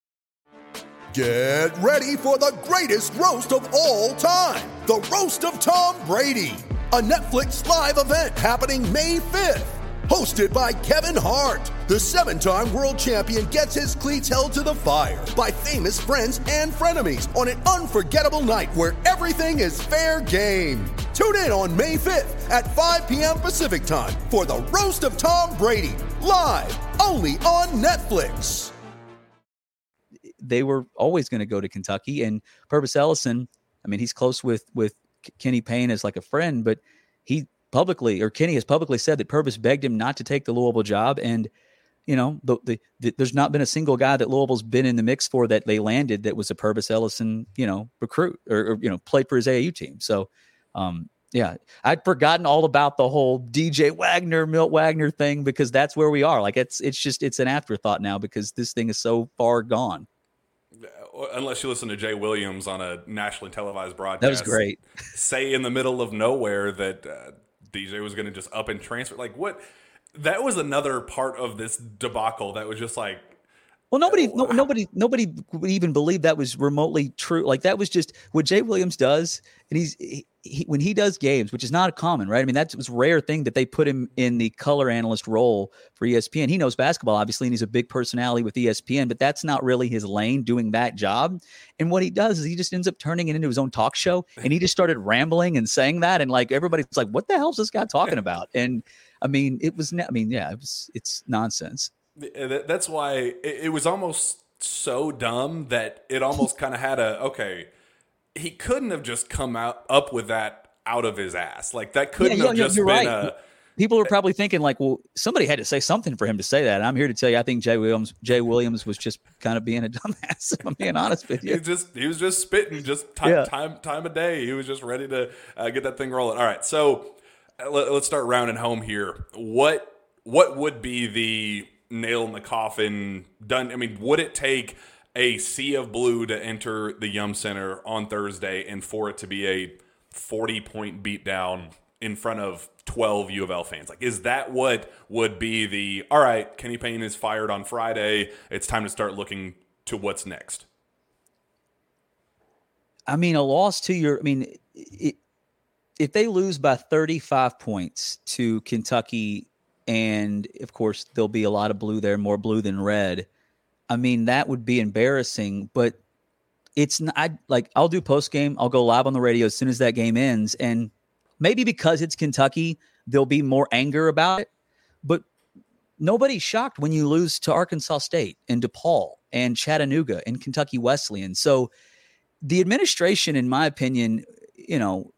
Get ready for the greatest roast of all time, the Roast of Tom Brady, a Netflix live event happening May fifth. Hosted by Kevin Hart, the seven-time world champion gets his cleats held to the fire by famous friends and frenemies on an unforgettable night where everything is fair game. Tune in on May fifth at five p.m. Pacific time for the Roast of Tom Brady, live only on Netflix. They were always going to go to Kentucky, and Purvis Ellison, I mean, he's close with, with Kenny Payne as like a friend, but he publicly, or Kenny has publicly said that Purvis begged him not to take the Louisville job. And, you know, the, the, the, there's not been a single guy that Louisville's been in the mix for that they landed that was a Purvis Ellison, you know, recruit or, or, you know, played for his A A U team. So um, Yeah, I'd forgotten all about the whole D J Wagner, Milt Wagner thing because that's where we are. Like it's it's just it's an afterthought now because this thing is so far gone. Unless you listen to Jay Williams on a nationally televised broadcast. That was great. Say in the middle of nowhere that uh, D J was going to just up and transfer. Like what? That was another part of this debacle that was just like. Well, nobody, no, nobody, nobody would even believe that was remotely true. Like that was just what Jay Williams does, and he's he, he, when he does games, which is not common, right? I mean, that's a rare thing that they put him in the color analyst role for E S P N. He knows basketball, obviously, and he's a big personality with E S P N, but that's not really his lane, doing that job. And what he does is he just ends up turning it into his own talk show, and he just started rambling and saying that, and like everybody's like, "What the hell is this guy talking about?" And I mean, it was, I mean, yeah, it was, it's nonsense. That's why it was almost so dumb that it almost kind of had a, okay, he couldn't have just come out up with that out of his ass. Like that couldn't yeah, have yeah, just you're been right. a. People are probably thinking like, well, somebody had to say something for him to say that. And I'm here to tell you, I think Jay Williams, Jay Williams was just kind of being a dumbass. If I'm being honest with you. He just he was just spitting, just time yeah. time time of day. He was just ready to uh, get that thing rolling. All right, so uh, let, let's start rounding home here. What what would be the nail in the coffin done? I mean, would it take a sea of blue to enter the Yum Center on Thursday and for it to be a forty point beatdown in front of twelve U of L fans? Like, is that what would be the, all right, Kenny Payne is fired on Friday, it's time to start looking to what's next? I mean, a loss to your, I mean, it, if they lose by thirty-five points to Kentucky, and of course, there'll be a lot of blue there, more blue than red. I mean, that would be embarrassing, but it's not I, like I'll do post game. I'll go live on the radio as soon as that game ends. And maybe because it's Kentucky, there'll be more anger about it. But nobody's shocked when you lose to Arkansas State and DePaul and Chattanooga and Kentucky Wesleyan. So the administration, in my opinion, you know,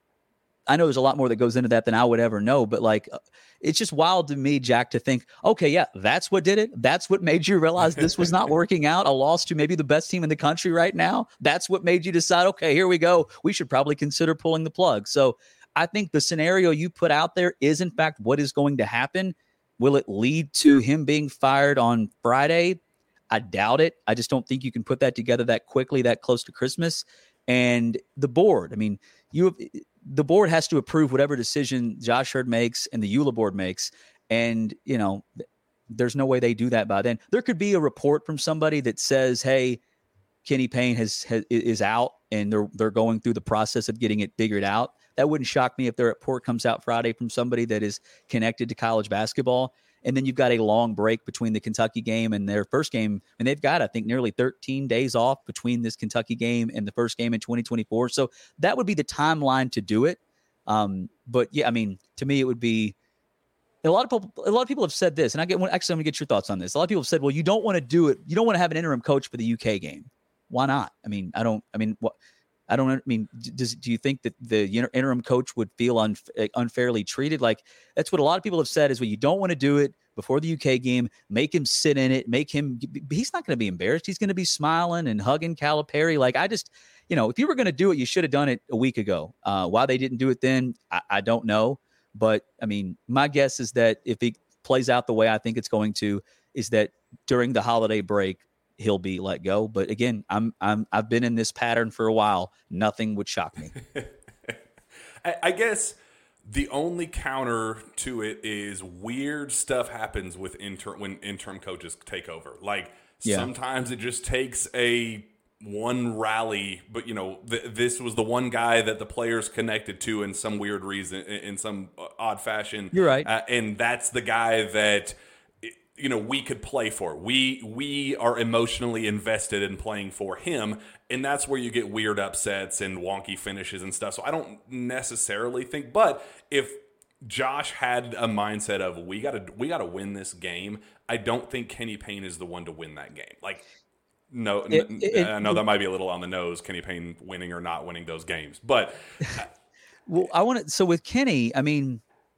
I know there's a lot more that goes into that than I would ever know, but like, it's just wild to me, Jack, to think, okay, yeah, that's what did it. That's what made you realize this was not working out. A loss to maybe the best team in the country right now. That's what made you decide, okay, here we go. We should probably consider pulling the plug. So I think the scenario you put out there is in fact what is going to happen. Will it lead to him being fired on Friday? I doubt it. I just don't think you can put that together that quickly, that close to Christmas. And the board, I mean, you have, the board has to approve whatever decision Josh Hurd makes and the E U L A board makes. And, you know, there's no way they do that by then. There could be a report from somebody that says, hey, Kenny Payne has, has is out and they're they're going through the process of getting it figured out. That wouldn't shock me if their report comes out Friday from somebody that is connected to college basketball. And then you've got a long break between the Kentucky game and their first game. And they've got, I think, nearly thirteen days off between this Kentucky game and the first game in twenty twenty-four. So that would be the timeline to do it. Um, but yeah, I mean, to me, it would be a lot of people, a lot of people have said this, and I get actually, I'm gonna get your thoughts on this. A lot of people have said, well, you don't want to do it. You don't want to have an interim coach for the U K game. Why not? I mean, I don't, I mean, what, I don't I mean, does, do you think that the interim coach would feel unf- unfairly treated? Like that's what a lot of people have said is, well, you don't want to do it before the U K game, make him sit in it, make him, he's not going to be embarrassed. He's going to be smiling and hugging Calipari. Like I just, you know, if you were going to do it, you should have done it a week ago. Uh, why they didn't do it then, I, I don't know. But I mean, my guess is that if it plays out the way I think it's going to, is that during the holiday break, he'll be let go. But again, I'm I'm I've been in this pattern for a while. Nothing would shock me. I, I guess the only counter to it is weird stuff happens with inter when interim coaches take over. Like yeah. sometimes it just takes a one rally, but you know th- this was the one guy that the players connected to in some weird reason, in, in some odd fashion. You're right, uh, and that's the guy that. You know, we could play for. We we are emotionally invested in playing for him, and that's where you get weird upsets and wonky finishes and stuff. So I don't necessarily think, but if Josh had a mindset of we gotta we gotta win this game, I don't think Kenny Payne is the one to win that game. Like, no, it, n- it, I know that might be a little on the nose, Kenny Payne winning or not winning those games, but well, I want to. So with Kenny, I mean.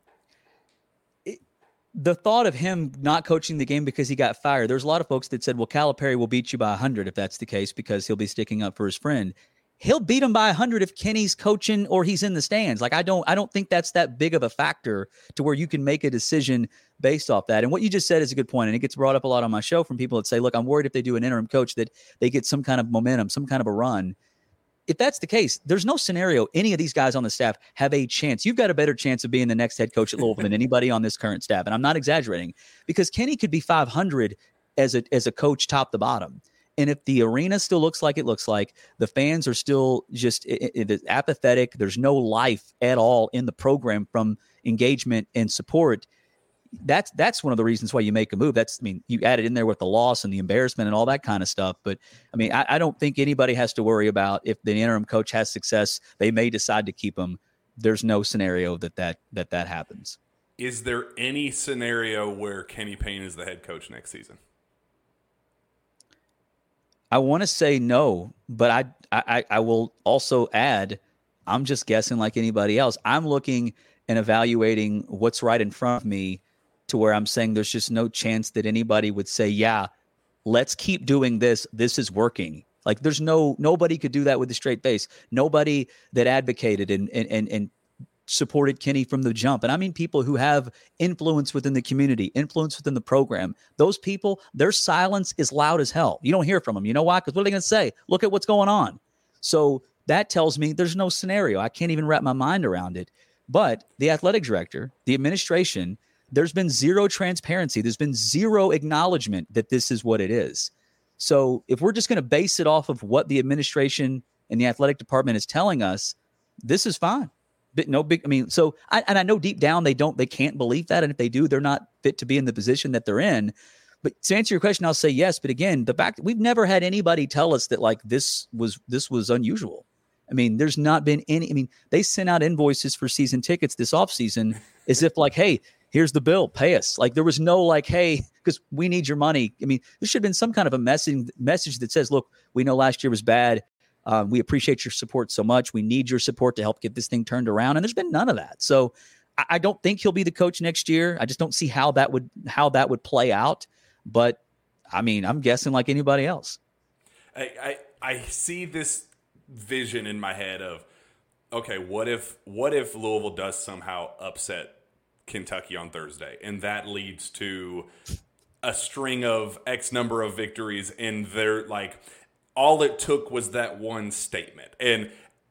The thought of him not coaching the game because he got fired, there's a lot of folks that said, well, Calipari will beat you by one hundred if that's the case because he'll be sticking up for his friend. he'll beat him by a hundred if Kenny's coaching or he's in the stands. Like, I don't, I don't think that's that big of a factor to where you can make a decision based off that. And what you just said is a good point. And it gets brought up a lot on my show from people that say, look, I'm worried if they do an interim coach that they get some kind of momentum, some kind of a run. If that's the case, there's no scenario any of these guys on the staff have a chance. You've got a better chance of being the next head coach at Louisville than anybody on this current staff. And I'm not exaggerating, because Kenny could be five hundred as a, as a coach top to bottom. And if the arena still looks like it looks like, the fans are still just it, it, it, apathetic, there's no life at all in the program from engagement and support, that's that's one of the reasons why you make a move. That's, I mean, you add it in there with the loss and the embarrassment and all that kind of stuff. But, I mean, I, I don't think anybody has to worry about if the interim coach has success, they may decide to keep him. There's no scenario that that, that, that happens. Is there any scenario where Kenny Payne is the head coach next season? I want to say no, but I, I I will also add, I'm just guessing like anybody else. I'm looking and evaluating what's right in front of me to where I'm saying there's just no chance that anybody would say, yeah, let's keep doing this. This is working. Like, there's no, nobody could do that with a straight face. Nobody that advocated and and and, and supported Kenny from the jump. And I mean people who have influence within the community, influence within the program. Those people, their silence is loud as hell. You don't hear from them. You know why? Because what are they going to say? Look at what's going on. So that tells me there's no scenario. I can't even wrap my mind around it. But the athletic director, the administration, there's been zero transparency. There's been zero acknowledgement that this is what it is. So if we're just going to base it off of what the administration and the athletic department is telling us, this is fine. But no big, I mean, so, I, and I know deep down they don't, they can't believe that. And if they do, they're not fit to be in the position that they're in. But to answer your question, I'll say yes. But again, the fact that we've never had anybody tell us that like this was, this was unusual. I mean, there's not been any, I mean, they sent out invoices for season tickets this offseason as if like, hey, here's the bill, pay us. Like, there was no like, hey, because we need your money. I mean, there should have been some kind of a message, message that says, look, we know last year was bad. Uh, we appreciate your support so much. We need your support to help get this thing turned around. And there's been none of that. So I, I don't think he'll be the coach next year. I just don't see how that would how that would play out. But I mean, I'm guessing like anybody else. I I, I see this vision in my head of, okay, what if what if Louisville does somehow upset Kentucky on Thursday, and that leads to a string of X number of victories, and they're like, all it took was that one statement. And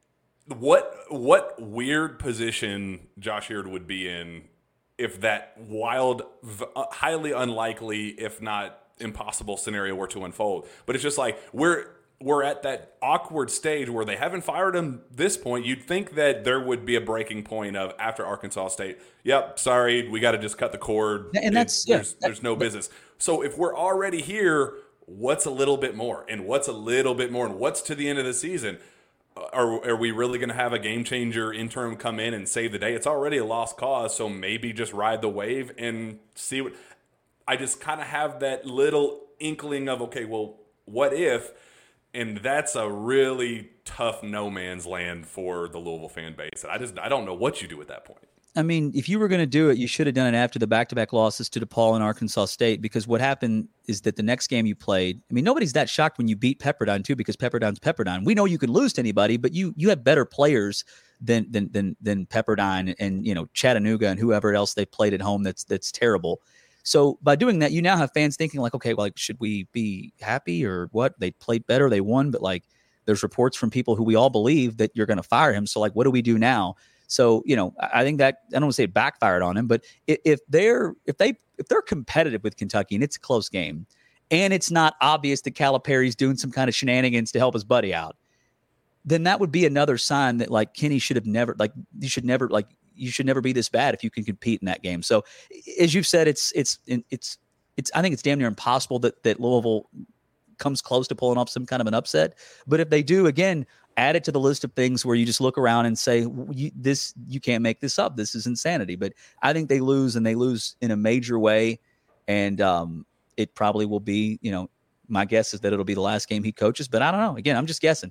what what weird position Josh Heird would be in if that wild, highly unlikely, if not impossible scenario were to unfold. But it's just like we're we're at that awkward stage where they haven't fired him this point. You'd think that there would be a breaking point of after Arkansas State, yep, sorry, we got to just cut the cord. And that's, it, yeah, there's, there's no business. So if we're already here, what's a little bit more, and what's a little bit more, and what's to the end of the season? Are, are we really going to have a game changer interim come in and save the day? It's already a lost cause, so maybe just ride the wave and see what. I just kind of have that little inkling of, okay, well, what if? And that's a really tough no man's land for the Louisville fan base. I just I don't know what you do at that point. I mean, if you were going to do it, you should have done it after the back-to-back losses to DePaul and Arkansas State, because what happened is that the next game you played, I mean, nobody's that shocked when you beat Pepperdine too, because Pepperdine's Pepperdine. We know you can lose to anybody, but you you have better players than than than than Pepperdine and, you know, Chattanooga and whoever else they played at home that's that's terrible. So by doing that, you now have fans thinking like, okay, well, like, should we be happy or what? They played better, they won, but like there's reports from people who we all believe that you're going to fire him. So like, what do we do now? So, you know, I think that, I don't want to say it backfired on him, but if they're, if they, if they're competitive with Kentucky and it's a close game and it's not obvious that Calipari's doing some kind of shenanigans to help his buddy out, then that would be another sign that like Kenny should have never, like you should never, like you should never be this bad if you can compete in that game. So as you've said, it's, it's, it's, it's, I think it's damn near impossible that, that Louisville comes close to pulling off some kind of an upset. But if they do, again, add it to the list of things where you just look around and say, you, this, you can't make this up. This is insanity. But I think they lose, and they lose in a major way. And um, it probably will be, you know, my guess is that it'll be the last game he coaches, but I don't know. Again, I'm just guessing.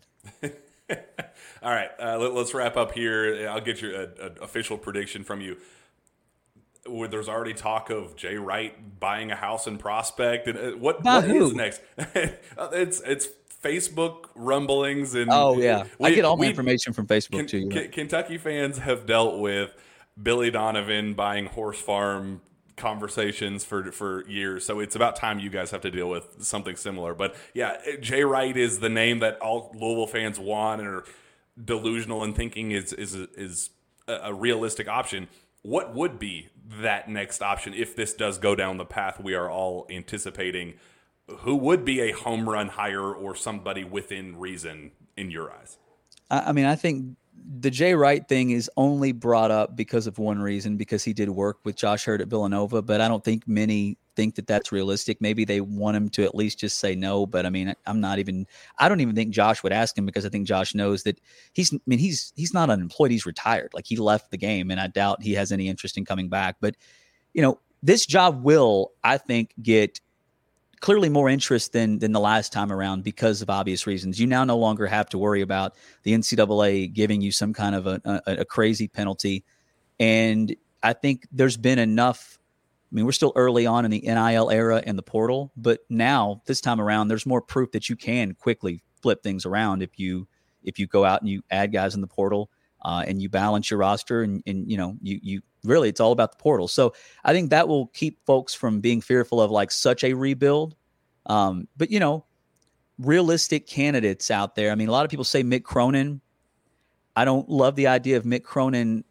All right, uh, let, let's wrap up here. I'll get your uh, uh, official prediction from you. Where there's already talk of Jay Wright buying a house in Prospect, and uh, what By what who? is next? it's it's Facebook rumblings and oh yeah, we, I get all my we, information from Facebook K- too. K- Kentucky fans have dealt with Billy Donovan buying horse farm conversations for for years, so it's about time you guys have to deal with something similar. But yeah, Jay Wright is the name that all Louisville fans want and are delusional in thinking is is is a, a realistic option. What would be that next option if this does go down the path we are all anticipating? Who would be a home run hire or somebody within reason in your eyes? I mean, I think the Jay Wright thing is only brought up because of one reason, because he did work with Josh Hurt at Villanova, but I don't think many think that that's realistic. Maybe they want him to at least just say no, but I mean, I'm not even, I don't even think Josh would ask him, because I think Josh knows that he's, I mean, he's, he's not unemployed. He's retired. Like, he left the game, and I doubt he has any interest in coming back. But, you know, this job will, I think, get clearly more interest than than the last time around because of obvious reasons. You now no longer have to worry about the N C double A giving you some kind of a, a, a crazy penalty. And I think there's been enough. I mean, we're still early on in the N I L era and the portal, but now this time around, there's more proof that you can quickly flip things around if you if you go out and you add guys in the portal uh, and you balance your roster, and, and you know you you really, it's all about the portal. So I think that will keep folks from being fearful of like such a rebuild. Um, but, you know, realistic candidates out there. I mean, a lot of people say Mick Cronin. I don't love the idea of Mick Cronin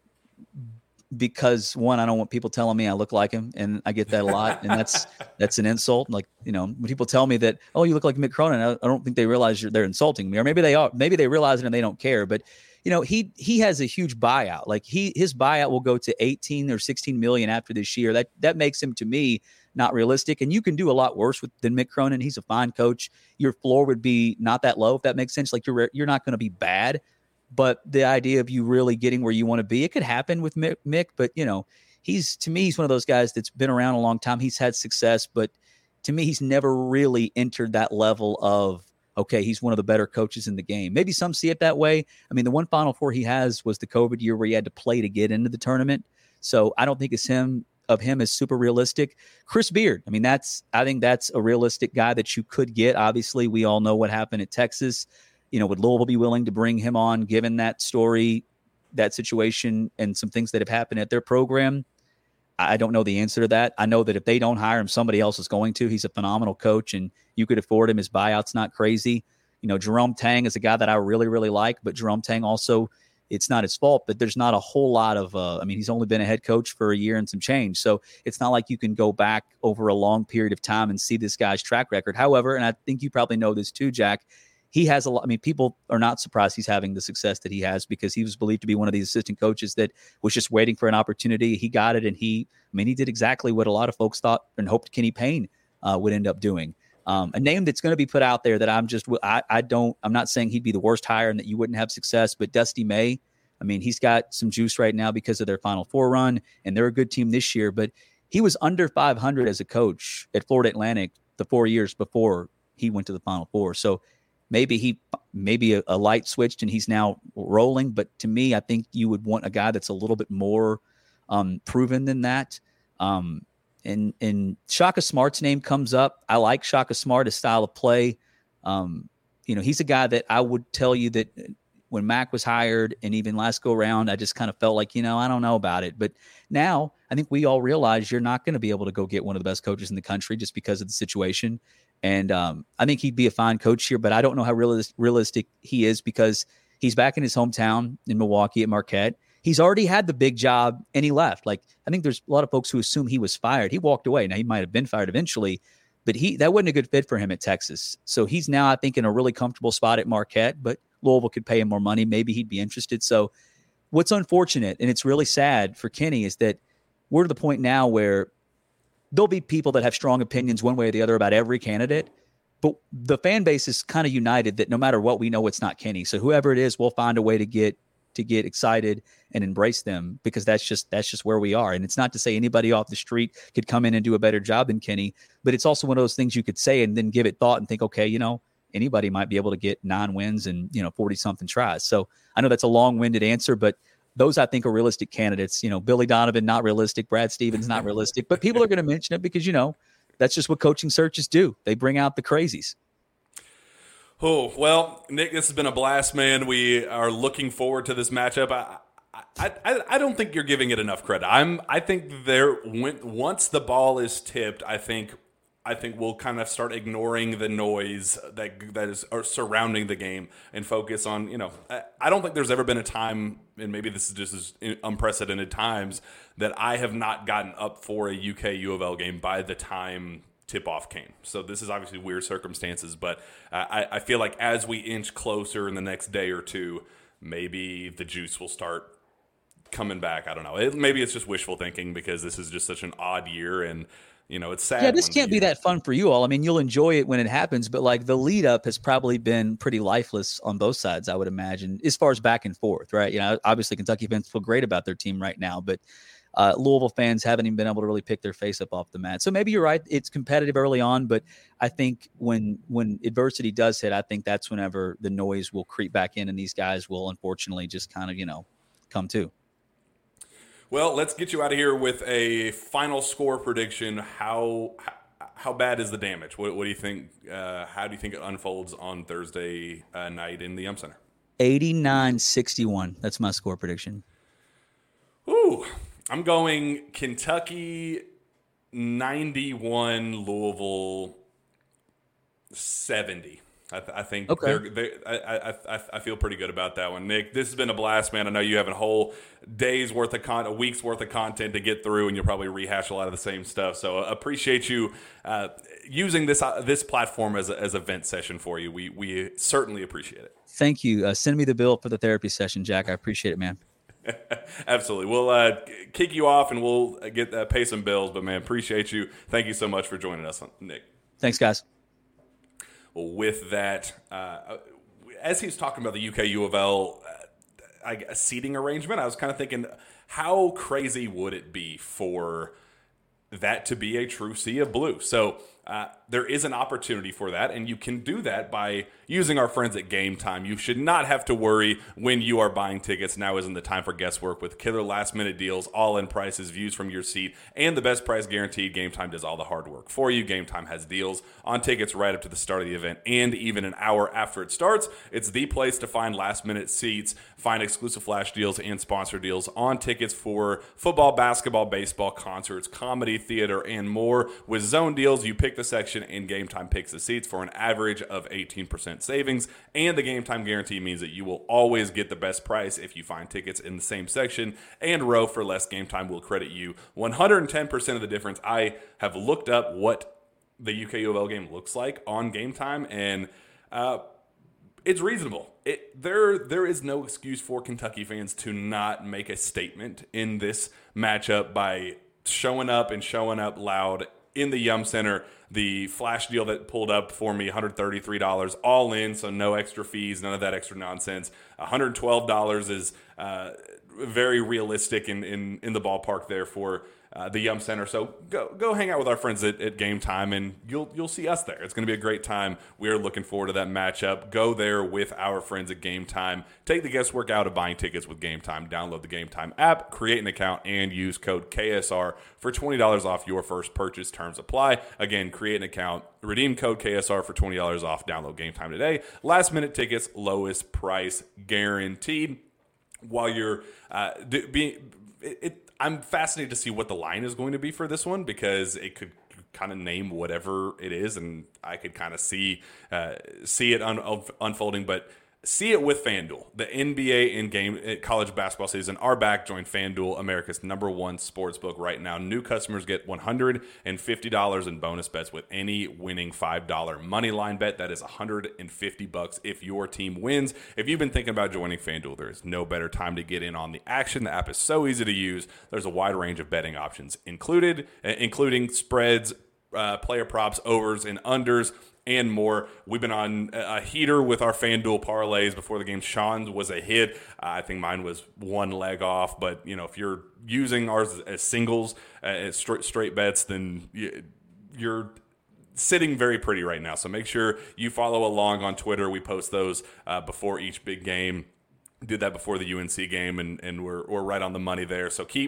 because, one, I don't want people telling me I look like him, and I get that a lot, and that's that's an insult. Like, you know, when people tell me that, oh, you look like Mick Cronin, I, I don't think they realize you're, they're insulting me, or maybe they are. Maybe they realize it and they don't care. But you know, he he has a huge buyout. Like, he his buyout will go to eighteen or sixteen million after this year. That that makes him, to me, not realistic. And you can do a lot worse with than Mick Cronin. He's a fine coach. Your floor would be not that low, if that makes sense. Like, you're you're not going to be bad, but the idea of you really getting where you want to be, it could happen with Mick, Mick. But you know, he's to me, he's one of those guys that's been around a long time. He's had success, but to me, he's never really entered that level of, okay, he's one of the better coaches in the game. Maybe some see it that way. I mean, the one Final Four he has was the COVID year where he had to play to get into the tournament. So I don't think it's him of him is super realistic. Chris Beard, I mean, that's I think that's a realistic guy that you could get. Obviously, we all know what happened at Texas. You know, would Louisville be willing to bring him on, given that story, that situation, and some things that have happened at their program? I don't know the answer to that. I know that if they don't hire him, somebody else is going to. He's a phenomenal coach, and you could afford him. His buyout's not crazy. You know, Jerome Tang is a guy that I really, really like, but Jerome Tang also, it's not his fault, but there's not a whole lot of, uh, I mean, he's only been a head coach for a year and some change. So it's not like you can go back over a long period of time and see this guy's track record. However, and I think you probably know this too, Jack, he has a lot. I mean, people are not surprised he's having the success that he has, because he was believed to be one of these assistant coaches that was just waiting for an opportunity. He got it, and he, I mean, he did exactly what a lot of folks thought and hoped Kenny Payne uh, would end up doing. Um, a name that's going to be put out there that I'm just, I, I don't, I'm not saying he'd be the worst hire and that you wouldn't have success, but Dusty May, I mean, he's got some juice right now because of their Final Four run, and they're a good team this year, but he was under five hundred as a coach at Florida Atlantic the four years before he went to the Final Four. So maybe he, maybe a, a light switched and he's now rolling. But to me, I think you would want a guy that's a little bit more um, proven than that. Um, and, and Shaka Smart's name comes up. I like Shaka Smart, his style of play. Um, you know, he's a guy that I would tell you that when Mac was hired and even last go around, I just kind of felt like, you know, I don't know about it. But now I think we all realize you're not going to be able to go get one of the best coaches in the country just because of the situation. And um, I think he'd be a fine coach here, but I don't know how realis- realistic he is, because he's back in his hometown in Milwaukee at Marquette. He's already had the big job and he left. Like, I think there's a lot of folks who assume he was fired. He walked away. Now, he might have been fired eventually, but he that wasn't a good fit for him at Texas. So he's now, I think, in a really comfortable spot at Marquette, but Louisville could pay him more money. Maybe he'd be interested. So what's unfortunate, and it's really sad for Kenny, is that we're to the point now where there'll be people that have strong opinions one way or the other about every candidate, but the fan base is kind of united that no matter what, we know it's not Kenny. So whoever it is, we'll find a way to get to get excited and embrace them, because that's just that's just where we are. And it's not to say anybody off the street could come in and do a better job than Kenny, but it's also one of those things you could say and then give it thought and think, okay, you know, anybody might be able to get nine wins and, you know, forty something tries. So I know that's a long-winded answer, but those I think are realistic candidates. You know, Billy Donovan, not realistic. Brad Stevens, not realistic, but people are going to mention it because, you know, that's just what coaching searches do. They bring out the crazies. Oh, well, Nick, this has been a blast, man. We are looking forward to this matchup. I, I, I, I don't think you're giving it enough credit. I'm, I think there, when, once the ball is tipped, I think, I think we'll kind of start ignoring the noise that that is surrounding the game and focus on, you know, I, I don't think there's ever been a time, and maybe this is just as unprecedented times, that I have not gotten up for a U K U of L game by the time tip-off came. So this is obviously weird circumstances, but uh, I, I feel like as we inch closer in the next day or two, maybe the juice will start coming back. I don't know. It, maybe it's just wishful thinking because this is just such an odd year, and you know it's sad. Yeah, this can't be that fun for you all. I mean, you'll enjoy it when it happens, but like the lead up has probably been pretty lifeless on both sides, I would imagine, as far as back and forth, right? You know, obviously Kentucky fans feel great about their team right now, but Uh, Louisville fans haven't even been able to really pick their face up off the mat. So maybe you're right. It's competitive early on, but I think when when adversity does hit, I think that's whenever the noise will creep back in and these guys will unfortunately just kind of, you know, come to. Well, let's get you out of here with a final score prediction. How how bad is the damage? What, what do you think? Uh, how do you think it unfolds on Thursday uh, night in the Yum Center? eighty-nine sixty-one. That's my score prediction. Ooh. I'm going Kentucky ninety-one, Louisville seventy. I, th- I think okay. they're, they, I, I, I feel pretty good about that one. Nick, this has been a blast, man. I know you have a whole day's worth of con, a week's worth of content to get through, and you'll probably rehash a lot of the same stuff. So I appreciate you uh, using this uh, this platform as a, as a vent session for you. We we certainly appreciate it. Thank you. Uh, send me the bill for the therapy session, Jack. I appreciate it, man. Absolutely. We'll uh, kick you off and we'll get uh, pay some bills. But, man, appreciate you. Thank you so much for joining us, Nick. Thanks, guys. Well, with that, uh, as he's talking about the U K U of L uh, I, a seating arrangement, I was kind of thinking, how crazy would it be for that to be a true sea of blue? So uh, there is an opportunity for that, and you can do that by using our friends at Game Time. You should not have to worry when you are buying tickets. Now isn't the time for guesswork with killer last-minute deals, all-in prices, views from your seat, and the best price guaranteed. Game Time does all the hard work for you. Game Time has deals on tickets right up to the start of the event and even an hour after it starts. It's the place to find last-minute seats, find exclusive flash deals and sponsor deals on tickets for football, basketball, baseball, concerts, comedy, theater, and more. With zone deals, you pick the section and Game Time picks the seats for an average of eighteen percent savings, and the Game Time guarantee means that you will always get the best price if you find tickets in the same section and row for less. Game Time will credit you one hundred ten percent of the difference. I have looked up what the U K U of L game looks like on Game Time, and uh, it's reasonable. It, there, there is no excuse for Kentucky fans to not make a statement in this matchup by showing up and showing up loud in the Yum Center. The flash deal that pulled up for me, one hundred thirty-three dollars all in, so no extra fees, none of that extra nonsense. one hundred twelve dollars is uh, very realistic in, in, in the ballpark there for uh, the Yum Center. So go go hang out with our friends at, at Game Time, and you'll you'll see us there. It's going to be a great time. We are looking forward to that matchup. Go there with our friends at Game Time. Take the guesswork out of buying tickets with Game Time. Download the Game Time app, create an account, and use code K S R for twenty dollars off your first purchase. Terms apply. Again, create an account, redeem code K S R for twenty dollars off. Download Game Time today. Last minute tickets, lowest price guaranteed. While you're uh, do, being, it, it, I'm fascinated to see what the line is going to be for this one, because it could kind of name whatever it is, and I could kind of see uh, see it un- unfolding, but see it with FanDuel. The N B A in game college basketball season are back. Join FanDuel, America's number one sports book right now. New customers get one hundred fifty dollars in bonus bets with any winning five dollar money line bet. That is one hundred fifty bucks if your team wins. If you've been thinking about joining FanDuel, there is no better time to get in on the action. The app is so easy to use. There's a wide range of betting options included, including spreads, uh, player props, overs, and unders, and more. We've been on a heater with our FanDuel parlays before the game. Sean's was a hit. Uh, I think mine was one leg off. But, you know, if you're using ours as singles, uh, as straight, straight bets, then you're sitting very pretty right now. So make sure you follow along on Twitter. We post those uh, before each big game. Did that before the U N C game, and, and we're, we're right on the money there. So keep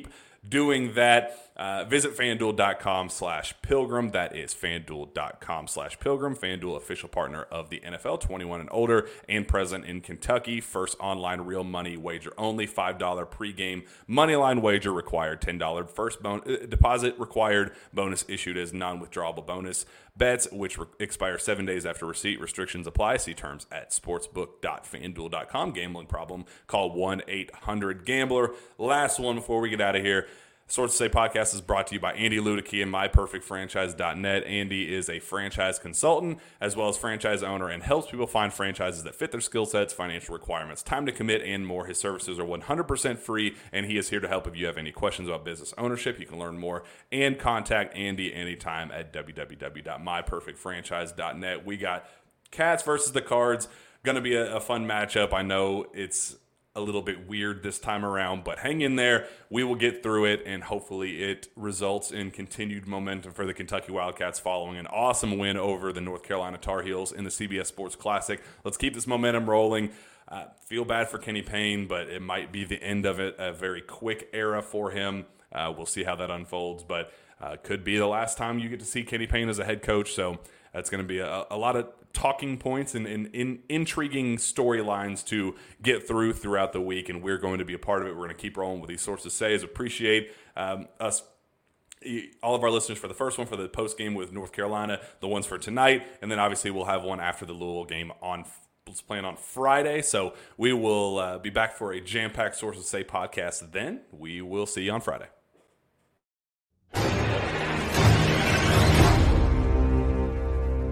doing that. Uh, visit FanDuel.com slash Pilgrim. That is FanDuel.com slash Pilgrim. FanDuel, official partner of the N F L, twenty-one and older, and present in Kentucky. First online real money wager only. five dollars pregame moneyline wager required. ten dollars first bon- uh, deposit required. Bonus issued as non-withdrawable bonus bets, which re- expire seven days after receipt. Restrictions apply. See terms at sportsbook dot fanduel dot com. Gambling problem? Call one eight hundred gambler. Last one before we get out of here. Sources Say Podcast is brought to you by Andy Ludicky and my perfect franchise dot net. Andy is a franchise consultant as well as franchise owner and helps people find franchises that fit their skill sets, financial requirements, time to commit, and more. His services are one hundred percent free, and he is here to help if you have any questions about business ownership. You can learn more and contact Andy anytime at w w w dot my perfect franchise dot net. We got Cats versus the Cards. Going to be a, a fun matchup. I know it's a little bit weird this time around, but hang in there. We will get through it, and hopefully it results in continued momentum for the Kentucky Wildcats following an awesome win over the North Carolina Tar Heels in the C B S Sports Classic. Let's keep this momentum rolling. Uh, feel bad for Kenny Payne, but it might be the end of it, a very quick era for him. Uh, we'll see how that unfolds, but uh, could be the last time you get to see Kenny Payne as a head coach, so that's going to be a, a lot of talking points and, and, and intriguing storylines to get through throughout the week, and we're going to be a part of it. We're going to keep rolling with these Sources Says. Appreciate um, us, all of our listeners, for the first one, for the post game with North Carolina, the ones for tonight, and then obviously we'll have one after the Louisville game on playing on Friday. So we will uh, be back for a jam-packed Sources Say podcast then. We will see you on Friday.